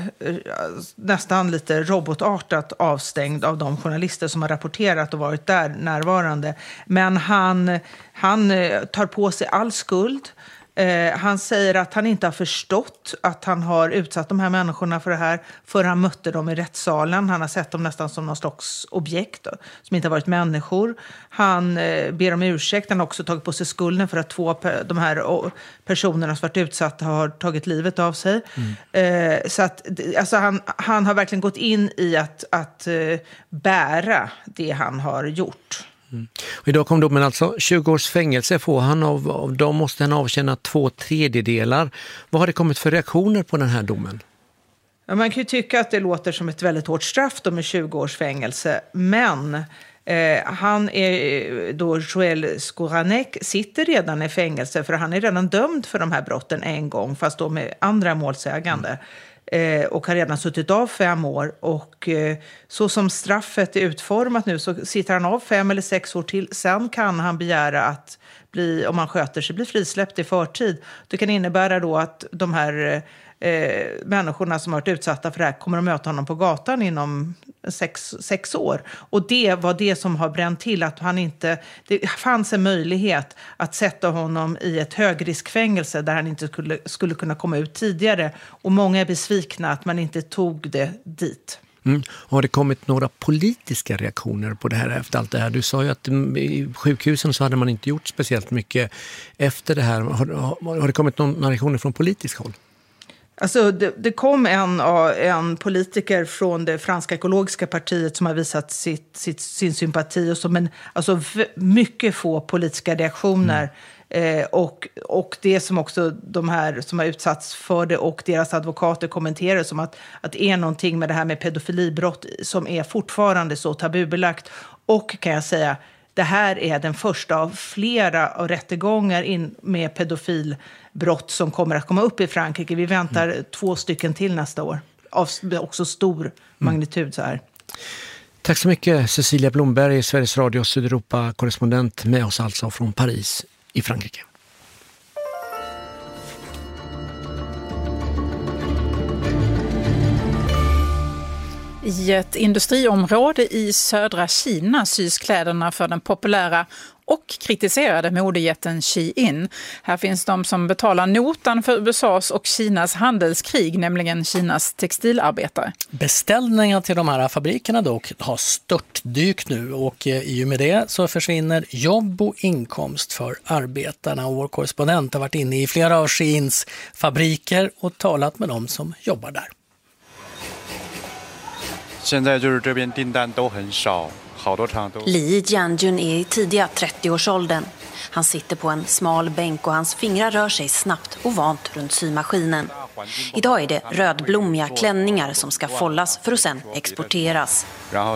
nästan lite robotartat avstängd av de journalister som har rapporterat och varit där närvarande. Men han, han tar på sig all skuld. Eh, han säger att han inte har förstått att han har utsatt de här människorna för det här för han mötte dem i rättssalen. Han har sett dem nästan som någon slags objekt då, som inte har varit människor. Han eh, ber om ursäkt. Han har också tagit på sig skulden för att två pe- de här oh, personerna som varit utsatta har tagit livet av sig. Mm. Eh, så att, alltså han, han har verkligen gått in i att, att eh, bära det han har gjort. Mm. Och idag kom domen alltså tjugo års fängelse får han av, av dem måste han avtjäna två tredjedelar. Vad har det kommit för reaktioner på den här domen? Ja, man kan ju tycka att det låter som ett väldigt hårt straff då med tjugo års fängelse. Men eh, han är då Joel Skoranek sitter redan i fängelse för han är redan dömd för de här brotten en gång fast då med andra målsägande. Mm. Eh, och har redan suttit av fem år och eh, så som straffet är utformat nu så sitter han av fem eller sex år till. Sen kan han begära att bli, om han sköter sig, bli frisläppt i förtid. Det kan innebära då att de här eh, människorna som har varit utsatta för det här kommer att möta honom på gatan inom sex, sex år. Och det var det som har bränt till att han inte, det fanns en möjlighet att sätta honom i ett högriskfängelse där han inte skulle, skulle kunna komma ut tidigare. Och många är besvikna att man inte tog det dit. Mm. Har det kommit några politiska reaktioner på det här efter allt det här? Du sa ju att i sjukhusen så hade man inte gjort speciellt mycket efter det här. Har, har, har det kommit några reaktioner från politiskt håll? Alltså det, det kom en, en politiker från det franska ekologiska partiet som har visat sitt, sitt, sin sympati och så, men alltså v- mycket få politiska reaktioner. Mm. Eh, och, och det som också de här som har utsatts för det och deras advokater kommenterar som att, att det är någonting med det här med pedofilibrott som är fortfarande så tabubelagt. Och kan jag säga, det här är den första av flera av rättegångar in med pedofilbrott som kommer att komma upp i Frankrike. Vi väntar mm. två stycken till nästa år. Av också stor magnitud så här. Tack så mycket Cecilia Blomberg, Sveriges Radio Sydeuropa-korrespondent med oss alltså från Paris i Frankrike. I ett industriområde i södra Kina sys kläderna för den populära och kritiserade modejätten Shein. Här finns de som betalar notan för U S A:s och Kinas handelskrig, nämligen Kinas textilarbetare. Beställningar till de här fabrikerna dock har störtdykt nu och i och med det så försvinner jobb och inkomst för arbetarna. Och vår korrespondent har varit inne i flera av Sheins fabriker och talat med dem som jobbar där. Li Jianjun är i tidiga trettioårsåldern. Han sitter på en smal bänk och hans fingrar rör sig snabbt och vant runt symaskinen. Idag är det rödblommiga klänningar som ska fållas för att sen exporteras.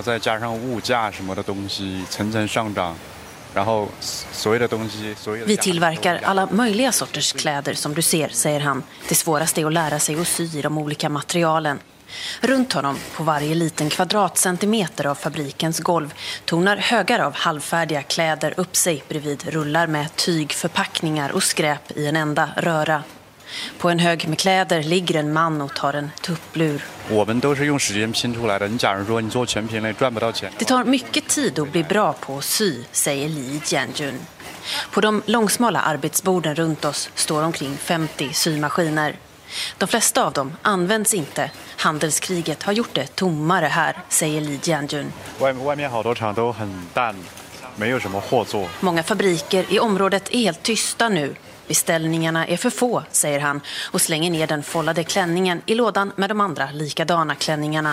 Vi tillverkar alla möjliga sorters kläder som du ser, säger han. Det svåraste är att lära sig att sy i de olika materialen. Runt honom, på varje liten kvadratcentimeter av fabrikens golv, tonar högar av halvfärdiga kläder upp sig bredvid rullar med tygförpackningar och skräp i en enda röra. På en hög med kläder ligger en man och tar en tupplur. Det tar mycket tid att bli bra på att sy, säger Li Jianjun. På de långsmala arbetsborden runt oss står omkring femtio symaskiner. De flesta av dem används inte. Handelskriget har gjort det tommare här, säger Li Jianjun. Många fabriker i området är helt tysta nu. Beställningarna är för få, säger han och slänger ner den foldade klänningen i lådan med de andra likadana klänningarna.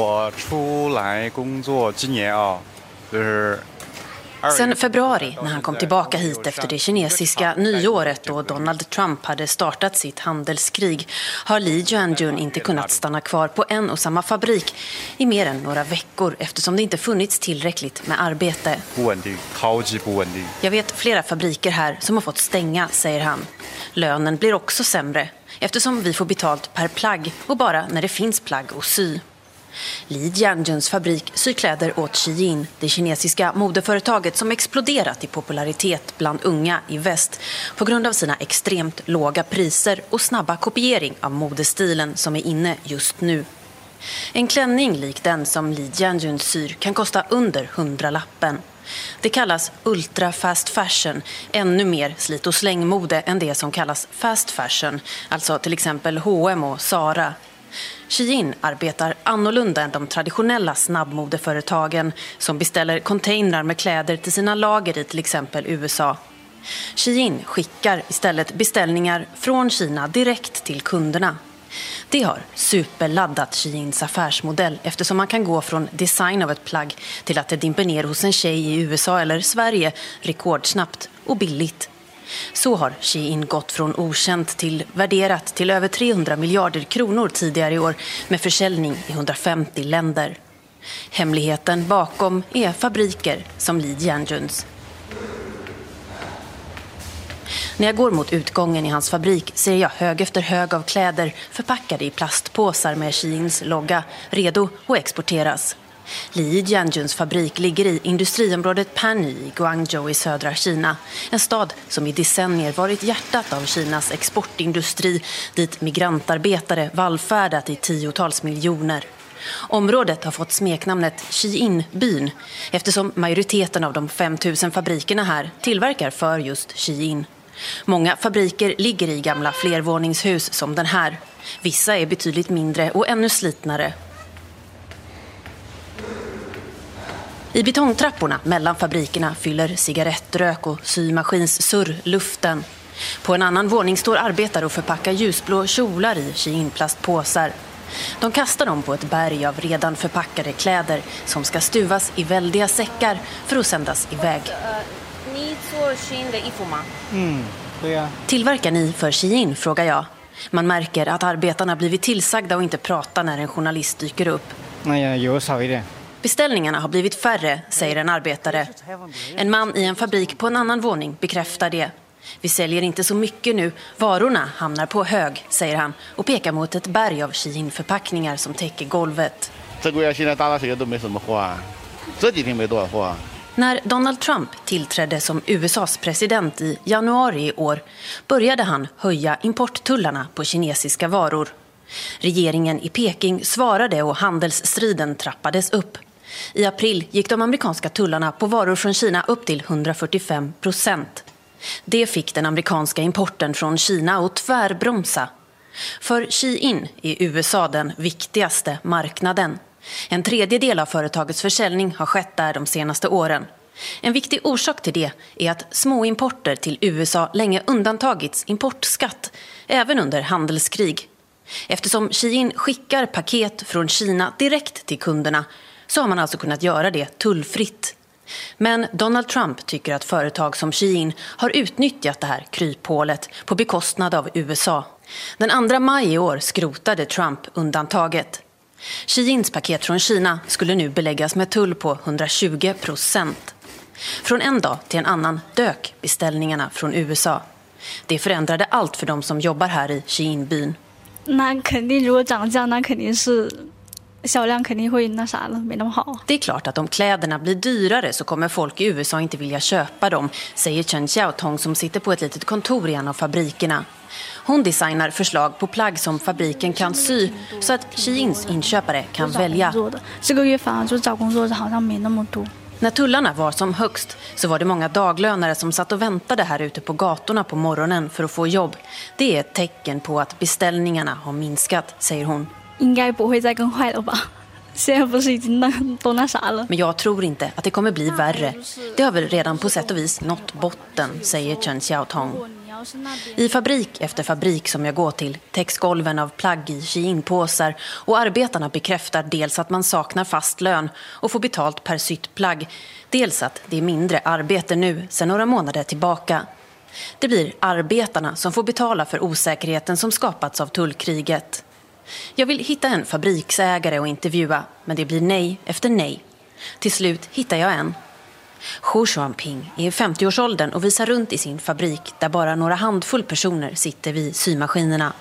Sen februari, när han kom tillbaka hit efter det kinesiska nyåret då Donald Trump hade startat sitt handelskrig, har Li Jianjun inte kunnat stanna kvar på en och samma fabrik i mer än några veckor eftersom det inte funnits tillräckligt med arbete. Jag vet flera fabriker här som har fått stänga, säger han. Lönen blir också sämre eftersom vi får betalt per plagg och bara när det finns plagg att sy. Li Jianjuns fabrik syr kläder åt Shein, det kinesiska modeföretaget som exploderat i popularitet bland unga i väst på grund av sina extremt låga priser och snabba kopiering av modestilen som är inne just nu. En klänning lik den som Li Jianjun syr kan kosta under hundralappen. Det kallas ultra fast fashion, ännu mer slit- och slängmode än det som kallas fast fashion, alltså till exempel H och M och Zara. Shein arbetar annorlunda än de traditionella snabbmodeföretagen som beställer containrar med kläder till sina lager i till exempel U S A. Shein skickar istället beställningar från Kina direkt till kunderna. Det har superladdat Sheins affärsmodell eftersom man kan gå från design av ett plagg till att det dimper ner hos en tjej i U S A eller Sverige rekordsnabbt och billigt. Så har Shein gått från okänt till värderat till över trehundra miljarder kronor tidigare i år med försäljning i hundrafemtio länder. Hemligheten bakom är fabriker som Li Jianjuns. När jag går mot utgången i hans fabrik ser jag hög efter hög av kläder förpackade i plastpåsar med Sheins logga, redo att exporteras. Li Jianjuns fabrik ligger i industriområdet Panyi i Guangzhou i södra Kina. En stad som i decennier varit hjärtat av Kinas exportindustri dit migrantarbetare vallfärdat i tiotals miljoner. Området har fått smeknamnet Shein-byn eftersom majoriteten av de fem tusen fabrikerna här tillverkar för just Shein. Många fabriker ligger i gamla flervåningshus som den här. Vissa är betydligt mindre och ännu slitnare. I betongtrapporna mellan fabrikerna fyller cigarettrök och symaskinssurr luften. På en annan våning står arbetare och förpackar ljusblå kjolar i Shein-plastpåsar. De kastar dem på ett berg av redan förpackade kläder som ska stuvas i väldiga säckar för att sändas iväg. Mm, Tillverkar ni för Shein, frågar jag. Man märker att arbetarna blivit tillsagda och inte prata när en journalist dyker upp. Nej, jag sa det. Beställningarna har blivit färre, säger en arbetare. En man i en fabrik på en annan våning bekräftar det. Vi säljer inte så mycket nu. Varorna hamnar på hög, säger han och pekar mot ett berg av Shein-förpackningar som täcker golvet. När Donald Trump tillträdde som U S A:s president i januari i år började han höja importtullarna på kinesiska varor. Regeringen i Peking svarade och handelsstriden trappades upp. I april gick de amerikanska tullarna på varor från Kina upp till hundrafyrtiofem procent. Det fick den amerikanska importen från Kina att tvärbromsa. För Shein är U S A den viktigaste marknaden. En tredjedel av företagets försäljning har skett där de senaste åren. En viktig orsak till det är att små importer till U S A länge undantagits importskatt, även under handelskrig. Eftersom Shein skickar paket från Kina direkt till kunderna så har man alltså kunnat göra det tullfritt. Men Donald Trump tycker att företag som Shein har utnyttjat det här kryphålet på bekostnad av U S A. Den andra maj i år skrotade Trump undantaget. Sheins paket från Kina skulle nu beläggas med tull på hundratjugo procent. Från en dag till en annan dök beställningarna från U S A. Det förändrade allt för de som jobbar här i Shein-byn. 那肯定如果涨价那肯定是销量肯定会那啥了没那么好. Det är klart att om kläderna blir dyrare så kommer folk i U S A inte vilja köpa dem, säger Chen Xiaotong som sitter på ett litet kontor i en av fabrikerna. Hon designar förslag på plagg som fabriken kan sy så att Sheins inköpare kan välja. 这个月反而就找工作好像没那么多. När tullarna var som högst så var det många daglönare som satt och väntade här ute på gatorna på morgonen för att få jobb. Det är ett tecken på att beställningarna har minskat, säger hon. Men jag tror inte att det kommer bli värre. Det har väl redan på sätt och vis nått botten, säger Chen Xiaotong. I fabrik efter fabrik som jag går till täcks golven av plagg i Shein-påsar och arbetarna bekräftar dels att man saknar fast lön och får betalt per sytt plagg, dels att det är mindre arbete nu sedan några månader tillbaka. Det blir arbetarna som får betala för osäkerheten som skapats av tullkriget. Jag vill hitta en fabriksägare och intervjua, men det blir nej efter nej. Till slut hittar jag en. Hu Xuanping är i femtio-årsåldern och visar runt i sin fabrik där bara några handfull personer sitter vid symaskinerna.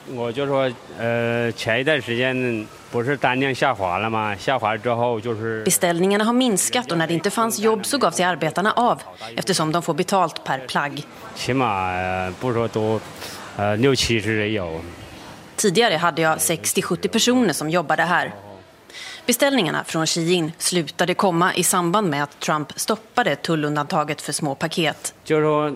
Beställningarna har minskat och när det inte fanns jobb så gav sig arbetarna av eftersom de får betalt per plagg. Tidigare hade jag sextio till sjuttio personer som jobbade här. Beställningarna från Shein slutade komma i samband med att Trump stoppade tullundantaget för små paket. Ja,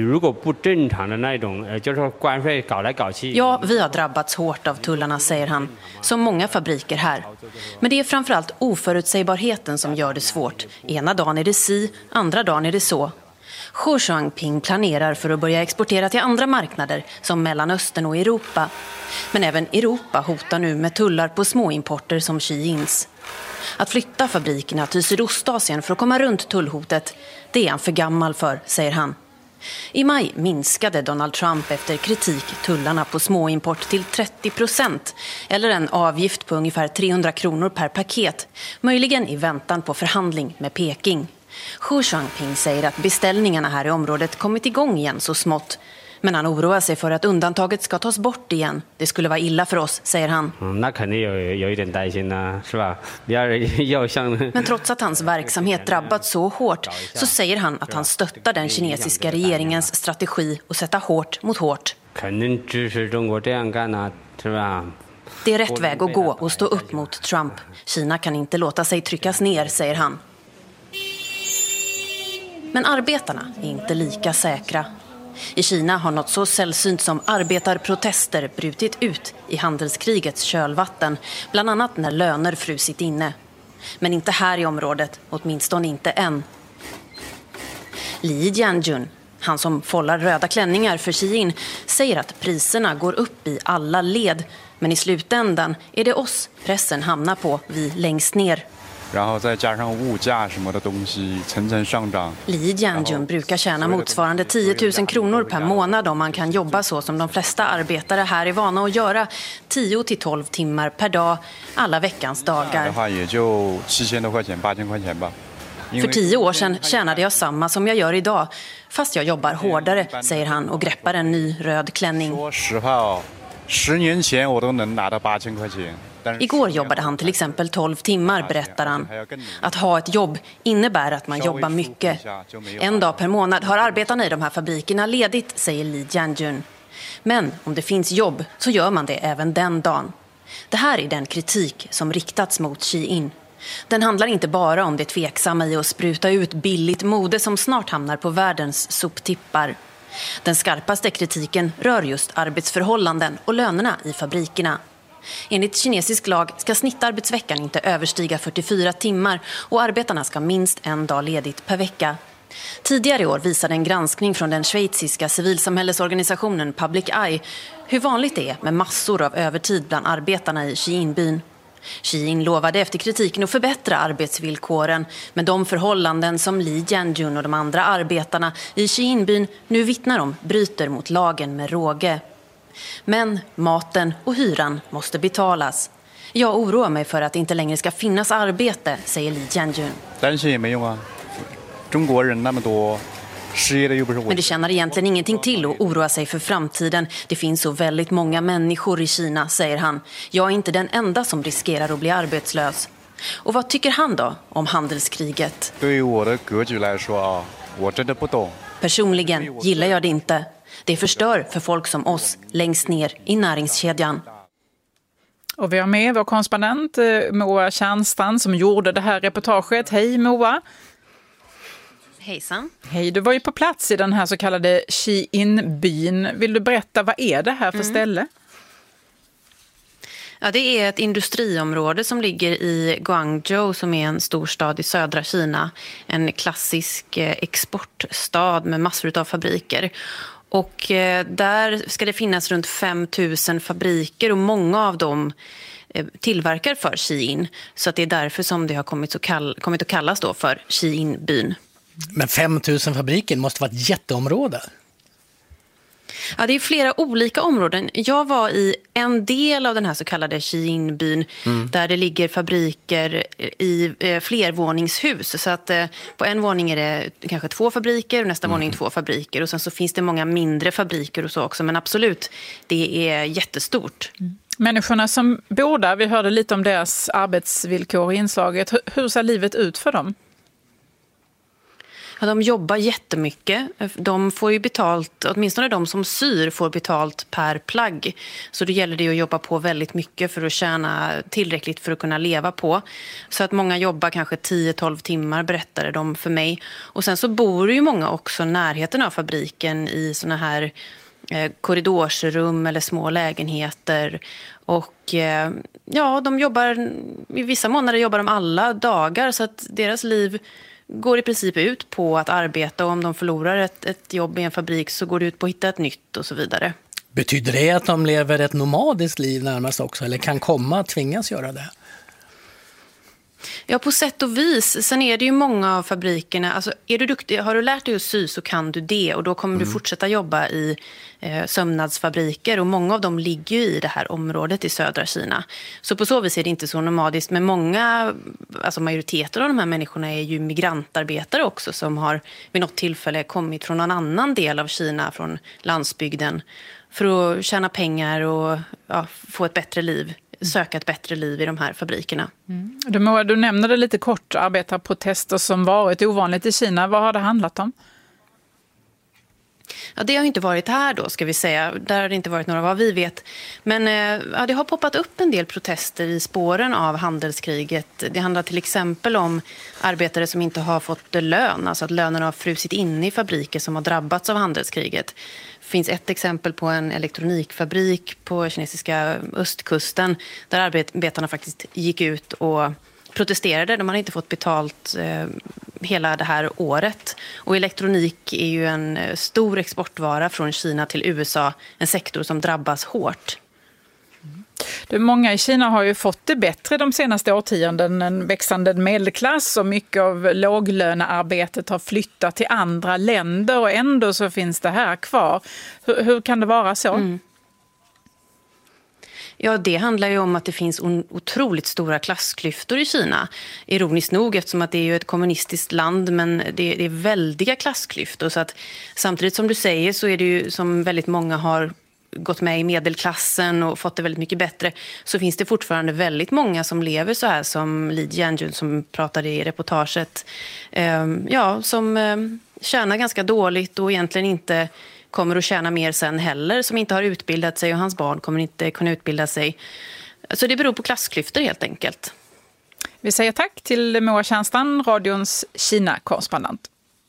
vi har drabbats hårt av tullarna, säger han, som många fabriker här. Men det är framförallt oförutsägbarheten som gör det svårt. Ena dagen är det si, andra dagen är det så. Hu Xuanping planerar för att börja exportera till andra marknader som Mellanöstern och Europa. Men även Europa hotar nu med tullar på småimporter som Sheins. Att flytta fabrikerna till Sydostasien för att komma runt tullhotet, det är han för gammal för, säger han. I maj minskade Donald Trump efter kritik tullarna på småimport till trettio procent eller en avgift på ungefär trehundra kronor per paket, möjligen i väntan på förhandling med Peking. Hu Xuanping säger att beställningarna här i området kommit igång igen så smått. Men han oroar sig för att undantaget ska tas bort igen. Det skulle vara illa för oss, säger han. Men trots att hans verksamhet drabbats så hårt så säger han att han stöttar den kinesiska regeringens strategi att sätta hårt mot hårt. Det är rätt väg att gå och stå upp mot Trump. Kina kan inte låta sig tryckas ner, säger han. Men arbetarna är inte lika säkra. I Kina har något så sällsynt som arbetarprotester brutit ut i handelskrigets kölvatten, bland annat när löner frusit inne. Men inte här i området, åtminstone inte än. Li Jianjun, han som follar röda klänningar för Shein, säger att priserna går upp i alla led, men i slutändan är det oss pressen hamnar på, vi längst ner. Li Jianjun brukar tjäna motsvarande tio tusen kronor per månad om man kan jobba så som de flesta arbetare här är vana att göra, tio till tolv timmar per dag, alla veckans dagar. För tio år sedan tjänade jag samma som jag gör idag, fast jag jobbar hårdare, säger han och greppar en ny röd klänning. Igår jobbade han till exempel tolv timmar, berättar han. Att ha ett jobb innebär att man jobbar mycket. En dag per månad har arbetarna i de här fabrikerna ledigt, säger Li Jianjun. Men om det finns jobb så gör man det även den dagen. Det här är den kritik som riktats mot Shein. Den handlar inte bara om det tveksamma i att spruta ut billigt mode som snart hamnar på världens soptippar. Den skarpaste kritiken rör just arbetsförhållanden och lönerna i fabrikerna. Enligt kinesisk lag ska snittarbetsveckan inte överstiga fyrtiofyra timmar och arbetarna ska minst en dag ledigt per vecka. Tidigare i år visade en granskning från den schweiziska civilsamhällesorganisationen Public Eye hur vanligt det är med massor av övertid bland arbetarna i Shein-byn. Shein lovade efter kritiken att förbättra arbetsvillkoren, men de förhållanden som Li Jianjun och de andra arbetarna i Shein-byn nu vittnar om bryter mot lagen med råge. Men maten och hyran måste betalas. Jag oroar mig för att det inte längre ska finnas arbete, säger Li Jianjun. Men det tjänar egentligen ingenting till att oroa sig för framtiden. Det finns så väldigt många människor i Kina, säger han. Jag är inte den enda som riskerar att bli arbetslös. Och vad tycker han då om handelskriget? Personligen gillar jag det inte. Det förstör för folk som oss längst ner i näringskedjan. Och vi har med vår korrespondent Moa Tjärnstrand som gjorde det här reportaget. Hej Moa! Hejsan. Hej, du var ju på plats i den här så kallade Xi'an-byn. Vill du berätta, vad är det här för mm. ställe? Ja, det är ett industriområde som ligger i Guangzhou som är en stor stad i södra Kina. En klassisk exportstad med massor av fabriker. Och där ska det finnas runt fem tusen fabriker och många av dem tillverkar för Xi'an. Så att det är därför som det har kommit, så kall- kommit att kallas då för Xi'an-byn. Men fem tusen fabriker måste vara ett jätteområde. Ja, det är flera olika områden. Jag var i en del av den här så kallade Xi'an-byn mm. där det ligger fabriker i eh, flervåningshus. Så att eh, på en våning är det kanske två fabriker och nästa mm. våning två fabriker. Och sen så finns det många mindre fabriker och så också. Men absolut, det är jättestort. Mm. Människorna som bor där, vi hörde lite om deras arbetsvillkor i inslaget. Hur, hur ser livet ut för dem? Ja, de jobbar jättemycket. De får ju betalt, åtminstone de som syr får betalt per plagg. Så det gäller det att jobba på väldigt mycket för att tjäna tillräckligt för att kunna leva på. Så att många jobbar kanske tio till tolv timmar, berättade de för mig. Och sen så bor ju många också närheten av fabriken i såna här eh, korridorsrum eller små lägenheter. Och eh, ja, de jobbar, i vissa månader jobbar de alla dagar så att deras liv går i princip ut på att arbeta och om de förlorar ett, ett jobb i en fabrik så går det ut på att hitta ett nytt och så vidare. Betyder det att de lever ett nomadiskt liv närmast också eller kan komma att tvingas göra det? Ja, på sätt och vis. Sen är det ju många av fabrikerna, alltså är du duktig, har du lärt dig att sy så kan du det och då kommer mm. du fortsätta jobba i eh, sömnadsfabriker och många av dem ligger ju i det här området i södra Kina. Så på så vis är det inte så nomadiskt, men många, alltså majoriteten av de här människorna är ju migrantarbetare också som har vid något tillfälle kommit från någon annan del av Kina, från landsbygden, för att tjäna pengar och ja, få ett bättre liv. Söka ett bättre liv i de här fabrikerna. Mm. Du, du nämnde det lite kort, arbetarprotester som varit ovanligt i Kina. Vad har det handlat om? Ja, det har inte varit här då, ska vi säga. Där har det inte varit några vad vi vet. Men ja, det har poppat upp en del protester i spåren av handelskriget. Det handlar till exempel om arbetare som inte har fått lön. Alltså att lönerna har frusit inne i fabriker som har drabbats av handelskriget. Det finns ett exempel på en elektronikfabrik på kinesiska östkusten där arbetarna faktiskt gick ut och protesterade. De hade inte fått betalt eh, hela det här året. Och elektronik är ju en stor exportvara från Kina till U S A. En sektor som drabbas hårt. Du, många i Kina har ju fått det bättre de senaste årtionden. En växande medelklass och mycket av låglönearbetet har flyttat till andra länder och ändå så finns det här kvar. Hur, hur kan det vara så? Mm. Ja, det handlar ju om att det finns otroligt stora klassklyftor i Kina. Ironiskt nog, eftersom att det är ju ett kommunistiskt land, men det, det är väldiga klassklyftor. Så att samtidigt som du säger så är det ju som väldigt många har gått med i medelklassen och fått det väldigt mycket bättre, så finns det fortfarande väldigt många som lever så här som Li Jianjun som pratade i reportaget. Um, ja, som um, tjänar ganska dåligt och egentligen inte kommer att tjäna mer sen heller, som inte har utbildat sig och hans barn kommer inte kunna utbilda sig. Så det beror på klassklyftor helt enkelt. Vi säger tack till Moa Tjärnstam, radions Kina-korrespondent.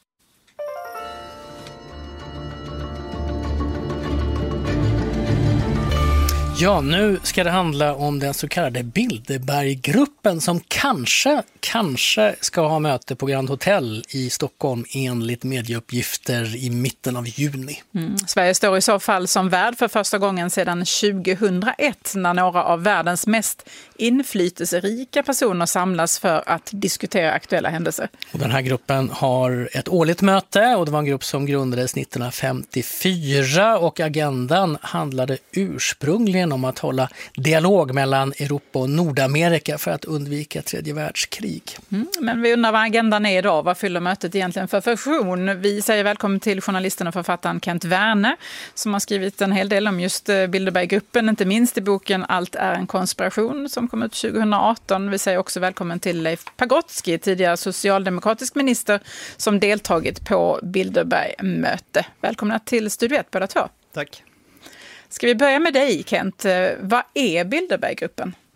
Ja, nu ska det handla om den så kallade Bilderberggruppen som kanske, kanske ska ha möte på Grand Hotel i Stockholm enligt medieuppgifter i mitten av juni. Mm. Sverige står i så fall som värd för första gången sedan tjugohundraett när några av världens mest inflytelserika personer samlas för att diskutera aktuella händelser. Och den här gruppen har ett årligt möte och det var en grupp som grundades nittonhundrafemtiofyra och agendan handlade ursprungligen om att hålla dialog mellan Europa och Nordamerika för att undvika tredje världskrig. Mm, men vi undrar vad agendan är idag. Vad fyller mötet egentligen för funktion? Vi säger välkommen till journalisten och författaren Kent Werne som har skrivit en hel del om just Bilderberggruppen, inte minst i boken Allt är en konspiration som kom ut tjugohundraarton. Vi säger också välkommen till Leif Pagrotsky, tidigare socialdemokratisk minister som deltagit på Bilderberg-möte. Välkomna till Studio ett båda två. Tack. Ska vi börja med dig, Kent? Vad är Bilderberggruppen?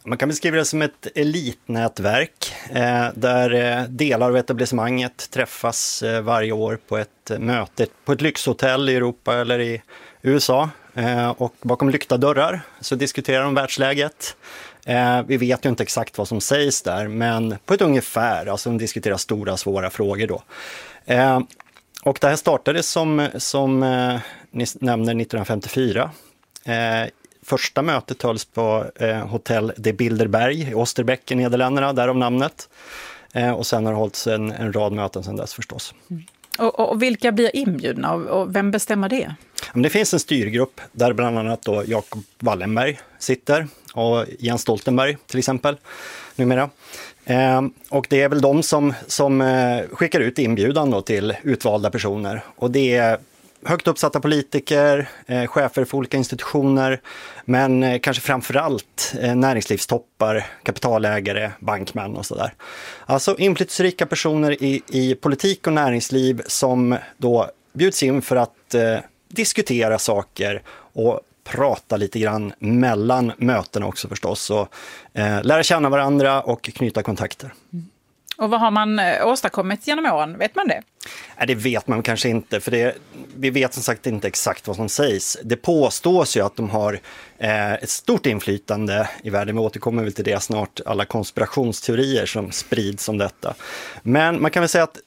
Man kan beskriva det som ett elitnätverk eh, där eh, delar av etablissemanget träffas eh, varje år på ett eh, möte på ett lyxhotell i Europa eller i U S A. Eh, och bakom lyckta dörrar så diskuterar de världsläget. Eh, vi vet ju inte exakt vad som sägs där, men på ett ungefär, alltså de diskuterar stora svåra frågor då. Eh, och det här startade som, som eh, ni nämner nittonhundrafemtiofyra. Eh, Första mötet hölls på eh, Hotel de Bilderberg i Oosterbeek i Nederländerna, därav namnet. Eh, och sen har det hållits en, en rad möten sedan dess förstås. Mm. Och, och vilka blir inbjudna och, och vem bestämmer det? Men det finns en styrgrupp där bland annat då Jacob Wallenberg sitter och Jens Stoltenberg till exempel numera. Eh, och det är väl de som, som eh, skickar ut inbjudan då till utvalda personer. Och det är högt uppsatta politiker, eh, chefer för olika institutioner, men eh, kanske framförallt eh, näringslivstoppar, kapitalägare, bankmän och sådär. Alltså inflytelserika personer i, i politik och näringsliv som då bjuds in för att eh, diskutera saker och prata lite grann mellan mötena också förstås. Och eh, lära känna varandra och knyta kontakter. Mm. Och vad har man åstadkommit genom åren? Vet man det? Nej, det vet man kanske inte, för det, vi vet som sagt inte exakt vad som sägs. Det påstås ju att de har eh, ett stort inflytande i världen. Vi återkommer väl till det snart, alla konspirationsteorier som sprids om detta. Men man kan väl säga att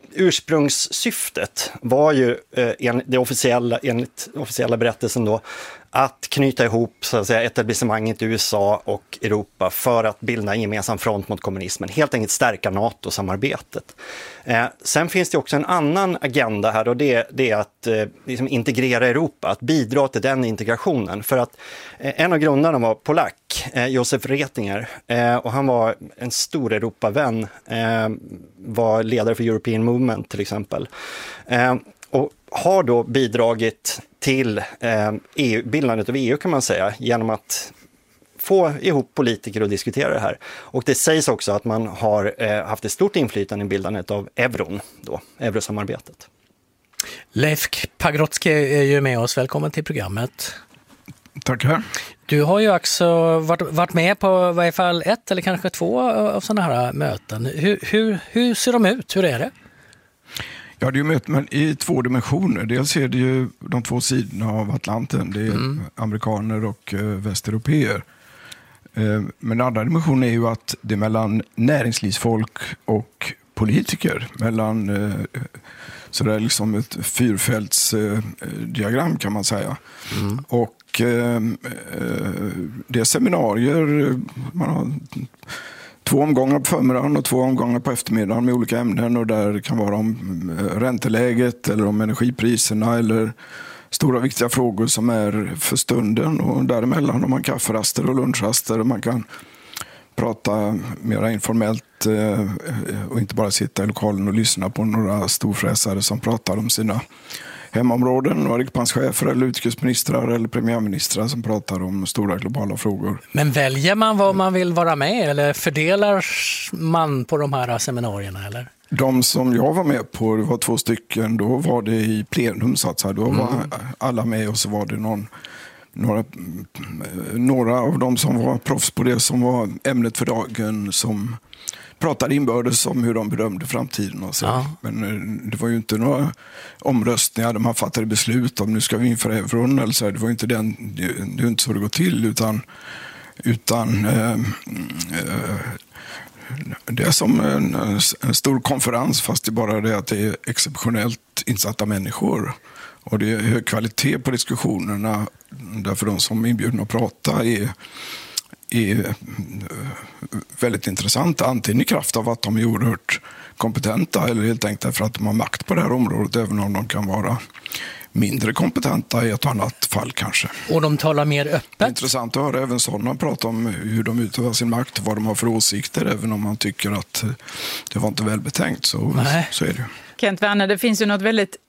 ursprungssyftet var ju eh, enligt, det officiella, enligt officiella berättelsen då, att knyta ihop så att säga, etablissemanget i U S A och Europa för att bilda en gemensam front mot kommunismen. Helt enkelt stärka NATO-samarbetet. Eh, sen finns det också en annan agenda här och det, det är att eh, liksom integrera Europa, att bidra till den integrationen. För att eh, en av grundarna var polack, eh, Josef Retinger, eh, och han var en stor Europavän, eh, var ledare för European Movement till exempel. Eh, och har då bidragit till eh, E U, bildandet av E U kan man säga, genom att få ihop politiker och diskutera det här. Och det sägs också att man har eh, haft ett stort inflytande i bildandet av euron, då, eurosamarbetet. Leif Pagrotsky är ju med oss, välkommen till programmet. Tackar. Du har ju också varit, varit med på i varje fall ett eller kanske två av sådana här möten. Hur, hur, hur ser de ut? Hur är det? Ja, det är ju möten i två dimensioner. Dels är det ju de två sidorna av Atlanten. Det är mm. amerikaner och eh, västeuropeer. Eh, men den andra dimensionen är ju att det är mellan näringslivsfolk och politiker. Mellan eh, sådär liksom ett fyrfältsdiagram eh, kan man säga. Mm. Och eh, det är seminarier, man har två omgångar på förmiddagen och två omgångar på eftermiddagen med olika ämnen, och där kan vara om ränteläget eller om energipriserna eller stora viktiga frågor som är för stunden, och däremellan har man kafferaster och lunchraster och man kan prata mer informellt och inte bara sitta i lokalen och lyssna på några storfräsare som pratar om sina hemområden, och riksbankschefer eller utrikesministrar eller premiärministrar som pratar om stora globala frågor. Men väljer man vad man vill vara med eller fördelar man på de här seminarierna eller? De som jag var med på, det var två stycken, då var det i plenum så att säga. Då var mm. alla med, och så var det någon, några, några av dem som var proffs på det som var ämnet för dagen som pratade inbördes om hur de bedömde framtiden och så. Ja. Men det var ju inte några omröstningar där man fattade beslut om nu ska vi införa euron eller så. Det var ju inte den, det, det är inte så det går till, utan utan eh, eh, det är som en, en stor konferens, fast det är bara det att det är exceptionellt insatta människor. Och det är hög kvalitet på diskussionerna, därför de som är inbjudna att prata är är väldigt intressanta, antingen i kraft av att de är oerhört kompetenta eller helt enkelt därför att de har makt på det här området, även om de kan vara mindre kompetenta i ett annat fall kanske. Och de talar mer öppet? Det är intressant att höra även sådana prata om hur de utövar sin makt, vad de har för åsikter, även om man tycker att det var inte välbetänkt, så, så är det. Kent Werner, det finns ju något väldigt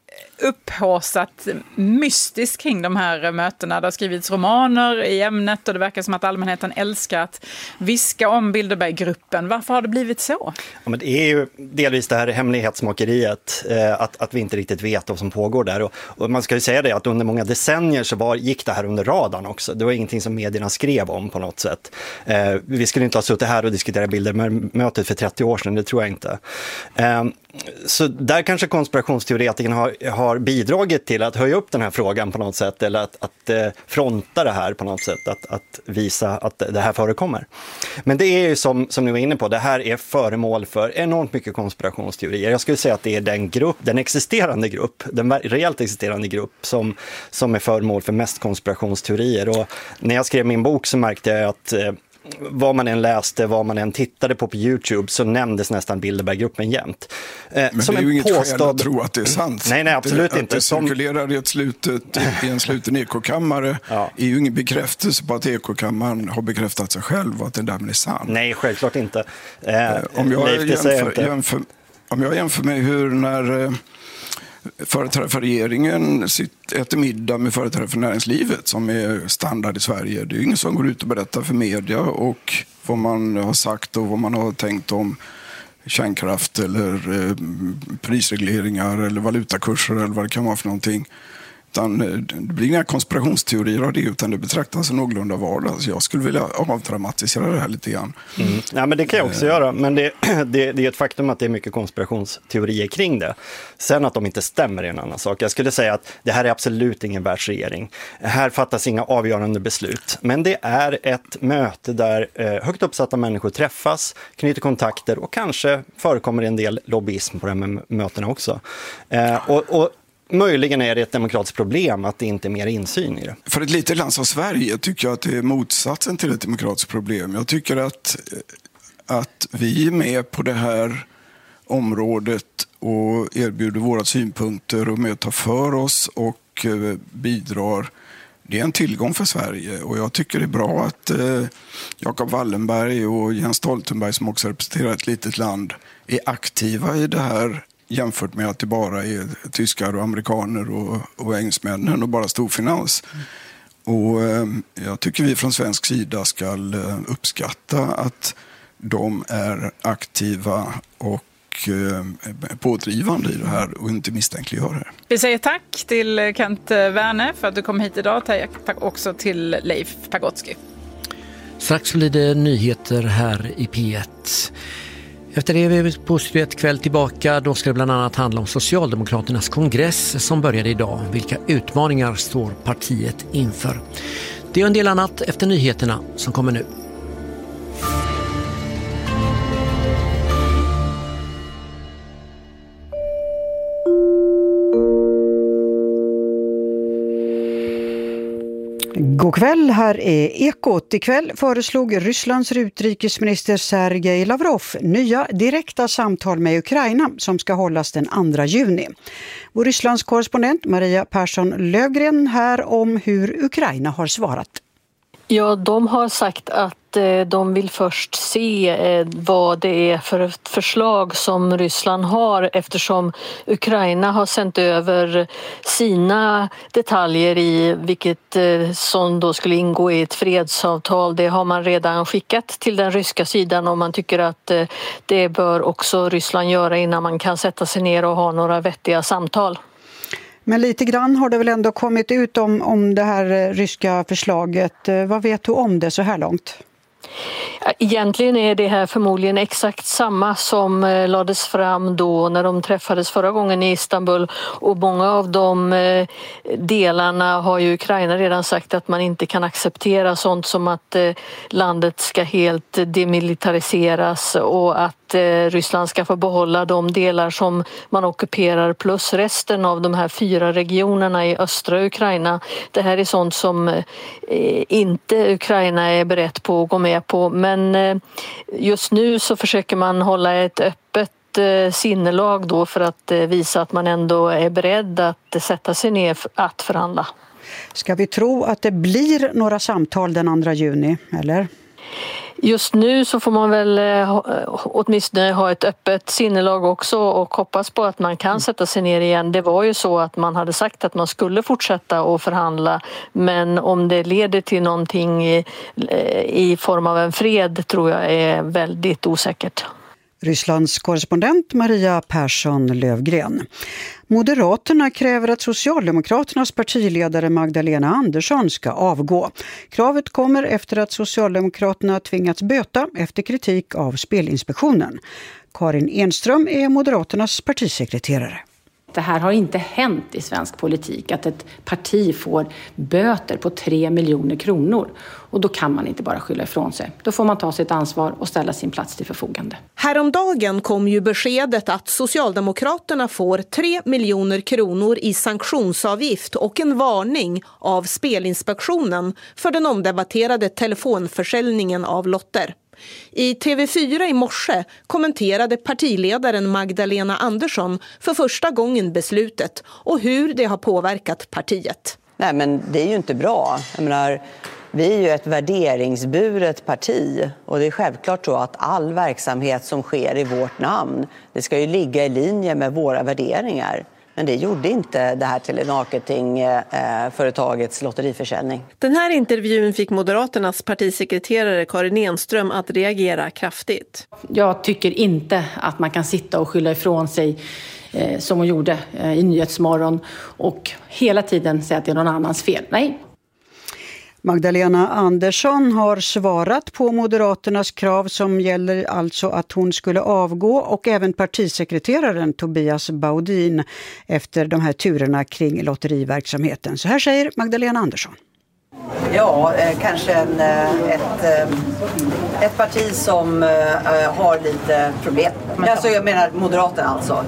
upphaussat mystiskt kring de här mötena. Det har skrivits romaner i ämnet och det verkar som att allmänheten älskar att viska om Bilderberggruppen. Varför har det blivit så? Ja, men det är ju delvis det här hemlighetsmakeriet, eh, att, att vi inte riktigt vet vad som pågår där. Och, och man ska ju säga det att under många decennier så var, gick det här under radarn också. Det var ingenting som medierna skrev om på något sätt. Eh, vi skulle inte ha suttit här och diskuterat Bilderbergmötet för trettio år sedan, det tror jag inte. Eh, så där kanske konspirationsteoretikerna har, har bidragit till att höja upp den här frågan på något sätt, eller att, att eh, fronta det här på något sätt, att, att visa att det här förekommer. Men det är ju som, som ni var inne på, det här är föremål för enormt mycket konspirationsteorier. Jag skulle säga att det är den grupp, den existerande grupp, den reellt existerande grupp som, som är föremål för mest konspirationsteorier. Och när jag skrev min bok så märkte jag att eh, vad man än läste, vad man än tittade på på YouTube så nämndes nästan Bilderberggruppen jämt. Eh, Men som det är ju inget påstådd... skäl att tro att det är sant. Nej, nej, absolut det, inte. Att det cirkulerar i, ett slutet, i en sluten ekokammare ja. är ju ingen bekräftelse på att ekokammaren har bekräftat sig själv och att det därmed är sant. Nej, självklart inte. Eh, om, jag nej, jämför, inte. Jämför, om jag jämför med hur när eh, företrädare för regeringen sitter, äter middag med företrädare för näringslivet som är standard i Sverige. Det är ju ingen som går ut och berättar för media och vad man har sagt och vad man har tänkt om kärnkraft eller eh, prisregleringar eller valutakurser eller vad det kan vara för någonting. Utan det blir inga konspirationsteorier av det, utan det betraktas som någorlunda vardag. Så jag skulle vilja avdramatisera det här lite grann. Mm. Ja, men det kan jag också göra. Men det, det, det är ett faktum att det är mycket konspirationsteorier kring det. Sen att de inte stämmer är en annan sak. Jag skulle säga att det här är absolut ingen världsregering. Här fattas inga avgörande beslut. Men det är ett möte där eh, högt uppsatta människor träffas, knyter kontakter och kanske förekommer en del lobbyism på de här mötena också. Eh, och, och möjligen är det ett demokratiskt problem att det inte är mer insyn i det. För ett litet land som Sverige tycker jag att det är motsatsen till ett demokratiskt problem. Jag tycker att, att vi är med på det här området och erbjuder våra synpunkter och med att ta för oss och bidrar. Det är en tillgång för Sverige och jag tycker det är bra att eh, Jacob Wallenberg och Jens Stoltenberg som också representerar ett litet land är aktiva i det här, jämfört med att det bara är tyskar och amerikaner och, och engelsmännen och bara storfinans. Mm. Och eh, jag tycker vi från svensk sida ska eh, uppskatta att de är aktiva och eh, pådrivande i det här och inte misstänkliggöra det. Vi säger tack till Kent Werne för att du kom hit idag. Tack också till Leif Pagrotsky. Strax blir det nyheter här i P ett. Efter det är vi på Studio ett kväll tillbaka. Då ska det bland annat handla om Socialdemokraternas kongress som började idag. Vilka utmaningar står partiet inför? Det är en del annat efter nyheterna som kommer nu. God kväll, här är Ekot. Ikväll föreslog Rysslands utrikesminister Sergej Lavrov nya direkta samtal med Ukraina som ska hållas den andra juni. Vår Rysslands korrespondent Maria Persson-Lövgren här om hur Ukraina har svarat. Ja, de har sagt att de vill först se vad det är för ett förslag som Ryssland har eftersom Ukraina har sänt över sina detaljer i vilket som då skulle ingå i ett fredsavtal. Det har man redan skickat till den ryska sidan och man tycker att det bör också Ryssland göra innan man kan sätta sig ner och ha några vettiga samtal. Men lite grann har det väl ändå kommit ut om, om det här ryska förslaget. Vad vet du om det så här långt? Egentligen är det här förmodligen exakt samma som lades fram då när de träffades förra gången i Istanbul och många av de delarna har ju Ukraina redan sagt att man inte kan acceptera, sånt som att landet ska helt demilitariseras och att Ryssland ska få behålla de delar som man ockuperar plus resten av de här fyra regionerna i östra Ukraina. Det här är sånt som inte Ukraina är berett på att gå med på, men just nu så försöker man hålla ett öppet sinnelag då för att visa att man ändå är beredd att sätta sig ner att förhandla. Ska vi tro att det blir några samtal den andra juni, eller? Just nu så får man väl åtminstone ha ett öppet sinnelag också och hoppas på att man kan sätta sig ner igen. Det var ju så att man hade sagt att man skulle fortsätta att förhandla, men om det leder till någonting i, i form av en fred tror jag är väldigt osäkert. Rysslands korrespondent Maria Persson Lövgren. Moderaterna kräver att Socialdemokraternas partiledare Magdalena Andersson ska avgå. Kravet kommer efter att Socialdemokraterna tvingats böta efter kritik av Spelinspektionen. Karin Enström är Moderaternas partisekreterare. Det här har inte hänt i svensk politik, att ett parti får böter på tre miljoner kronor. Och då kan man inte bara skylla ifrån sig. Då får man ta sitt ansvar och ställa sin plats till förfogande. Häromdagen kom ju beskedet att Socialdemokraterna får tre miljoner kronor i sanktionsavgift och en varning av Spelinspektionen för den omdebatterade telefonförsäljningen av lotter. I T V fyra i morse kommenterade partiledaren Magdalena Andersson för första gången beslutet och hur det har påverkat partiet. Nej, men det är ju inte bra. Jag menar, vi är ju ett värderingsburet parti och det är självklart så att all verksamhet som sker i vårt namn, det ska ju ligga i linje med våra värderingar. Men det gjorde inte det här telemarketingföretagets lotteriförsäljning. Den här intervjun fick Moderaternas partisekreterare Karin Enström att reagera kraftigt. Jag tycker inte att man kan sitta och skylla ifrån sig eh, som hon gjorde eh, i Nyhetsmorgon och hela tiden säga att det är någon annans fel. Nej. Magdalena Andersson har svarat på Moderaternas krav som gäller alltså att hon skulle avgå, och även partisekreteraren Tobias Baudin efter de här turerna kring lotteriverksamheten. Så här säger Magdalena Andersson. Ja, eh, kanske en, ett, eh, ett parti som eh, har lite problem. Alltså, jag menar Moderaterna alltså.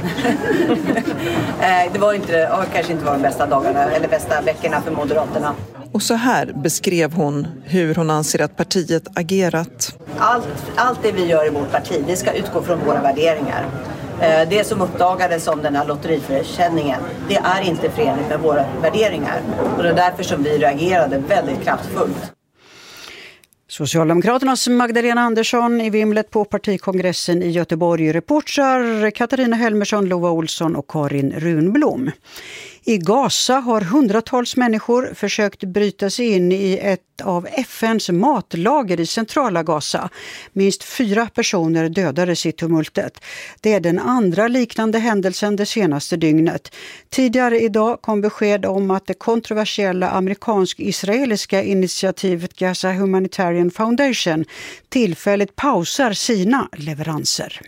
eh, det var inte, kanske inte var de bästa dagarna eller bästa veckorna för Moderaterna. Och så här beskrev hon hur hon anser att partiet agerat. Allt, allt det vi gör i vårt parti, det ska utgå från våra värderingar. Det som uppdagades om den här lotteriförsäljningen, det är inte förenligt med våra värderingar. Och det är därför som vi reagerade väldigt kraftfullt. Socialdemokraternas Magdalena Andersson i vimlet på partikongressen i Göteborg. Reportrar Katarina Helmersson, Lova Olsson och Karin Runblom. I Gaza har hundratals människor försökt bryta sig in i ett av F N:s matlager i centrala Gaza. Minst fyra personer dödades i tumultet. Det är den andra liknande händelsen det senaste dygnet. Tidigare idag kom besked om att det kontroversiella amerikansk-israeliska initiativet Gaza Humanitarian Foundation tillfälligt pausar sina leveranser.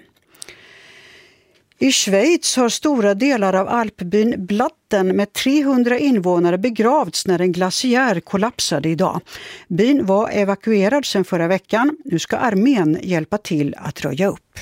I Schweiz har stora delar av alpbyn Blatten med trehundra invånare begravts när en glaciär kollapsade idag. Byn var evakuerad sedan förra veckan. Nu ska armén hjälpa till att röja upp.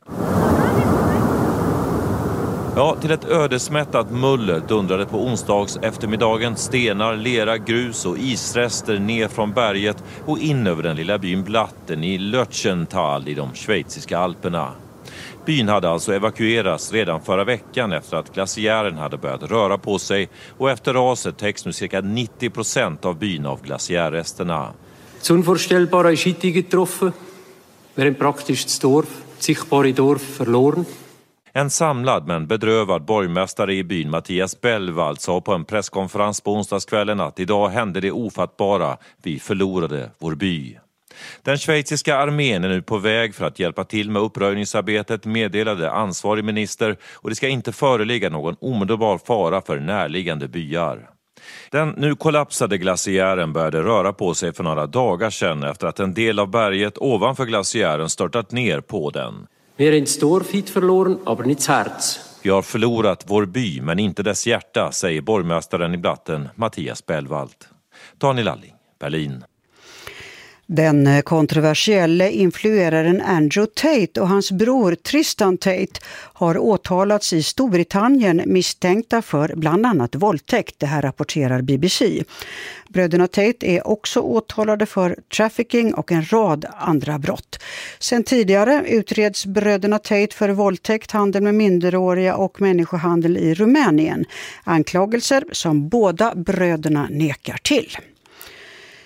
Ja, till ett ödesmättat muller dundrade på onsdags eftermiddagen stenar, lera, grus och isrester ner från berget och in över den lilla byn Blatten i Lötschental i de schweiziska alperna. Byn hade alltså evakuerats redan förra veckan efter att glaciären hade börjat röra på sig, och efter raset täcks nu cirka nittio procent av byn av glaciärresterna. Das Unvorstellbare ist heute getroffen. Wir haben praktisch das Dorf, das sichtbare Dorf verloren. En samlad men bedrövad borgmästare i byn, Mattias Bellwald, sa på en presskonferens på onsdagskvällen att idag hände det ofattbara. Vi förlorade vår by. Den schweiziska armén är nu på väg för att hjälpa till med uppröjningsarbetet, meddelade ansvarig minister, och det ska inte föreligga någon omedelbar fara för närliggande byar. Den nu kollapsade glaciären började röra på sig för några dagar sedan efter att en del av berget ovanför glaciären störtat ner på den. Vi har inte Dorf hit förloren, aber nicht das Herz. Vi har förlorat vår by men inte dess hjärta, säger borgmästaren i Blatten, Mattias Bellwald. Daniel Alling, Berlin. Den kontroversielle influeraren Andrew Tate och hans bror Tristan Tate har åtalats i Storbritannien misstänkta för bland annat våldtäkt. Det här rapporterar B B C. Bröderna Tate är också åtalade för trafficking och en rad andra brott. Sen tidigare utreds bröderna Tate för våldtäkt, handel med minderåriga och människohandel i Rumänien. Anklagelser som båda bröderna nekar till.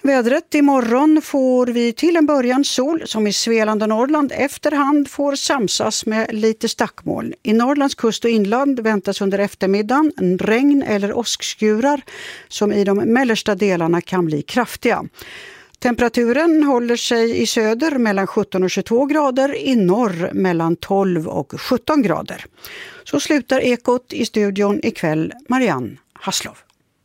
Vädret imorgon får vi till en början sol som i Svealand och Norrland efterhand får samsas med lite stackmoln. I Norrlands kust och inland väntas under eftermiddagen en regn eller åskskurar som i de mellersta delarna kan bli kraftiga. Temperaturen håller sig i söder mellan sjutton och tjugotvå grader, i norr mellan tolv och sjutton grader. Så slutar Ekot i studion ikväll, Marianne Hasslov.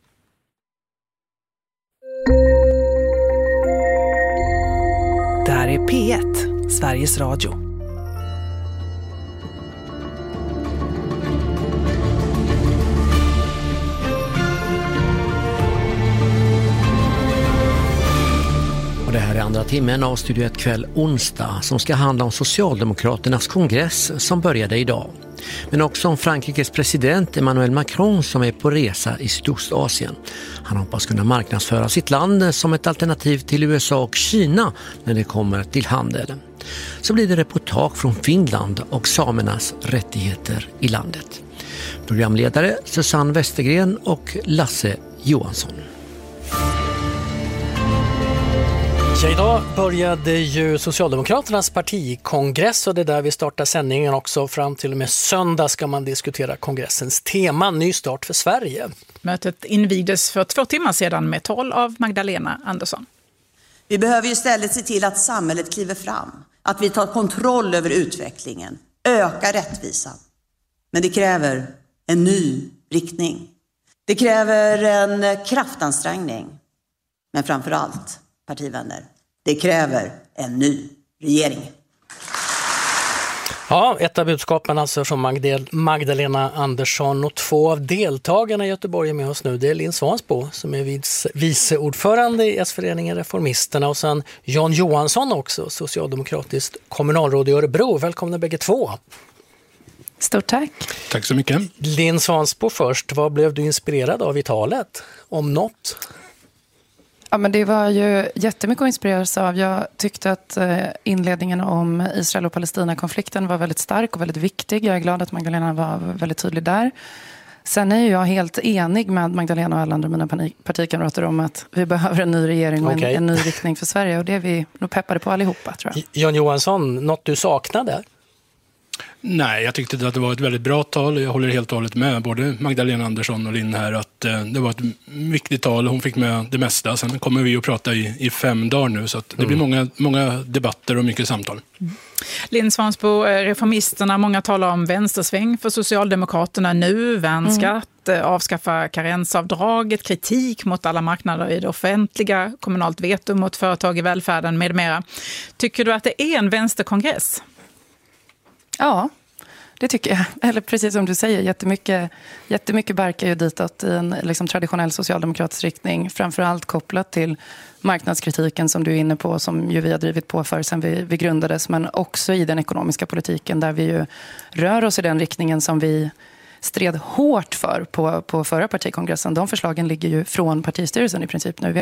Det här är P ett, Sveriges Radio. Och det här är andra timmen av Studio ett kväll onsdag som ska handla om Socialdemokraternas kongress som började idag. Men också om Frankrikes president Emmanuel Macron som är på resa i Sydostasien. Han hoppas kunna marknadsföra sitt land som ett alternativ till U S A och Kina när det kommer till handel. Så blir det reportage från Finland och samernas rättigheter i landet. Programledare Susanne Westergren och Lasse Johansson. Ja, idag började ju Socialdemokraternas partikongress och det är där vi startar sändningen också. Fram till och med söndag ska man diskutera kongressens tema, ny start för Sverige. Mötet invigdes för två timmar sedan med tal av Magdalena Andersson. Vi behöver ju istället se till att samhället kliver fram, att vi tar kontroll över utvecklingen, ökar rättvisan. Men det kräver en ny riktning. Det kräver en kraftansträngning, men framför allt, partivänner, det kräver en ny regering. Ja, ett av budskapen alltså från Magdalena Andersson och två av deltagarna i Göteborg är med oss nu. Det är Linn Svansbo som är vice, viceordförande i S-föreningen Reformisterna och sen Jan Johansson också, socialdemokratiskt kommunalråd i Örebro. Välkomna bägge två. Stort tack. Tack så mycket. Linn Svansbo först, vad blev du inspirerad av i talet? Om något? Ja, men det var ju jättemycket att inspireras av. Jag tyckte att inledningen om Israel- och Palestina-konflikten var väldigt stark och väldigt viktig. Jag är glad att Magdalena var väldigt tydlig där. Sen är jag helt enig med Magdalena och alla andra mina partikamrater om att vi behöver en ny regering och okay. en, en ny riktning för Sverige. Och det är vi nog peppade på allihopa, tror jag. Jan Johansson, något du saknade? Nej, jag tyckte att det var ett väldigt bra tal. Jag håller helt och hållet med både Magdalena Andersson och Linn här att eh, det var ett viktigt tal. Hon fick med det mesta. Sen kommer vi att prata i, i fem dagar nu så att det mm. blir många, många debatter och mycket samtal. Mm. Linn Svansbo, Reformisterna, många talar om vänstersväng för Socialdemokraterna nu, värnskatt, mm. avskaffa karensavdraget, kritik mot alla marknader i det offentliga, kommunalt veto mot företag i välfärden med mera. Tycker du att det är en vänsterkongress? Ja, det tycker jag. Eller precis som du säger, jättemycket, jättemycket barkar ju ditåt i en liksom, traditionell socialdemokratisk riktning. Framförallt kopplat till marknadskritiken som du är inne på, som ju vi har drivit på för sedan vi, vi grundades. Men också i den ekonomiska politiken där vi ju rör oss i den riktningen som vi stred hårt för på, på förra partikongressen. De förslagen ligger ju från partistyrelsen i princip nu. Vi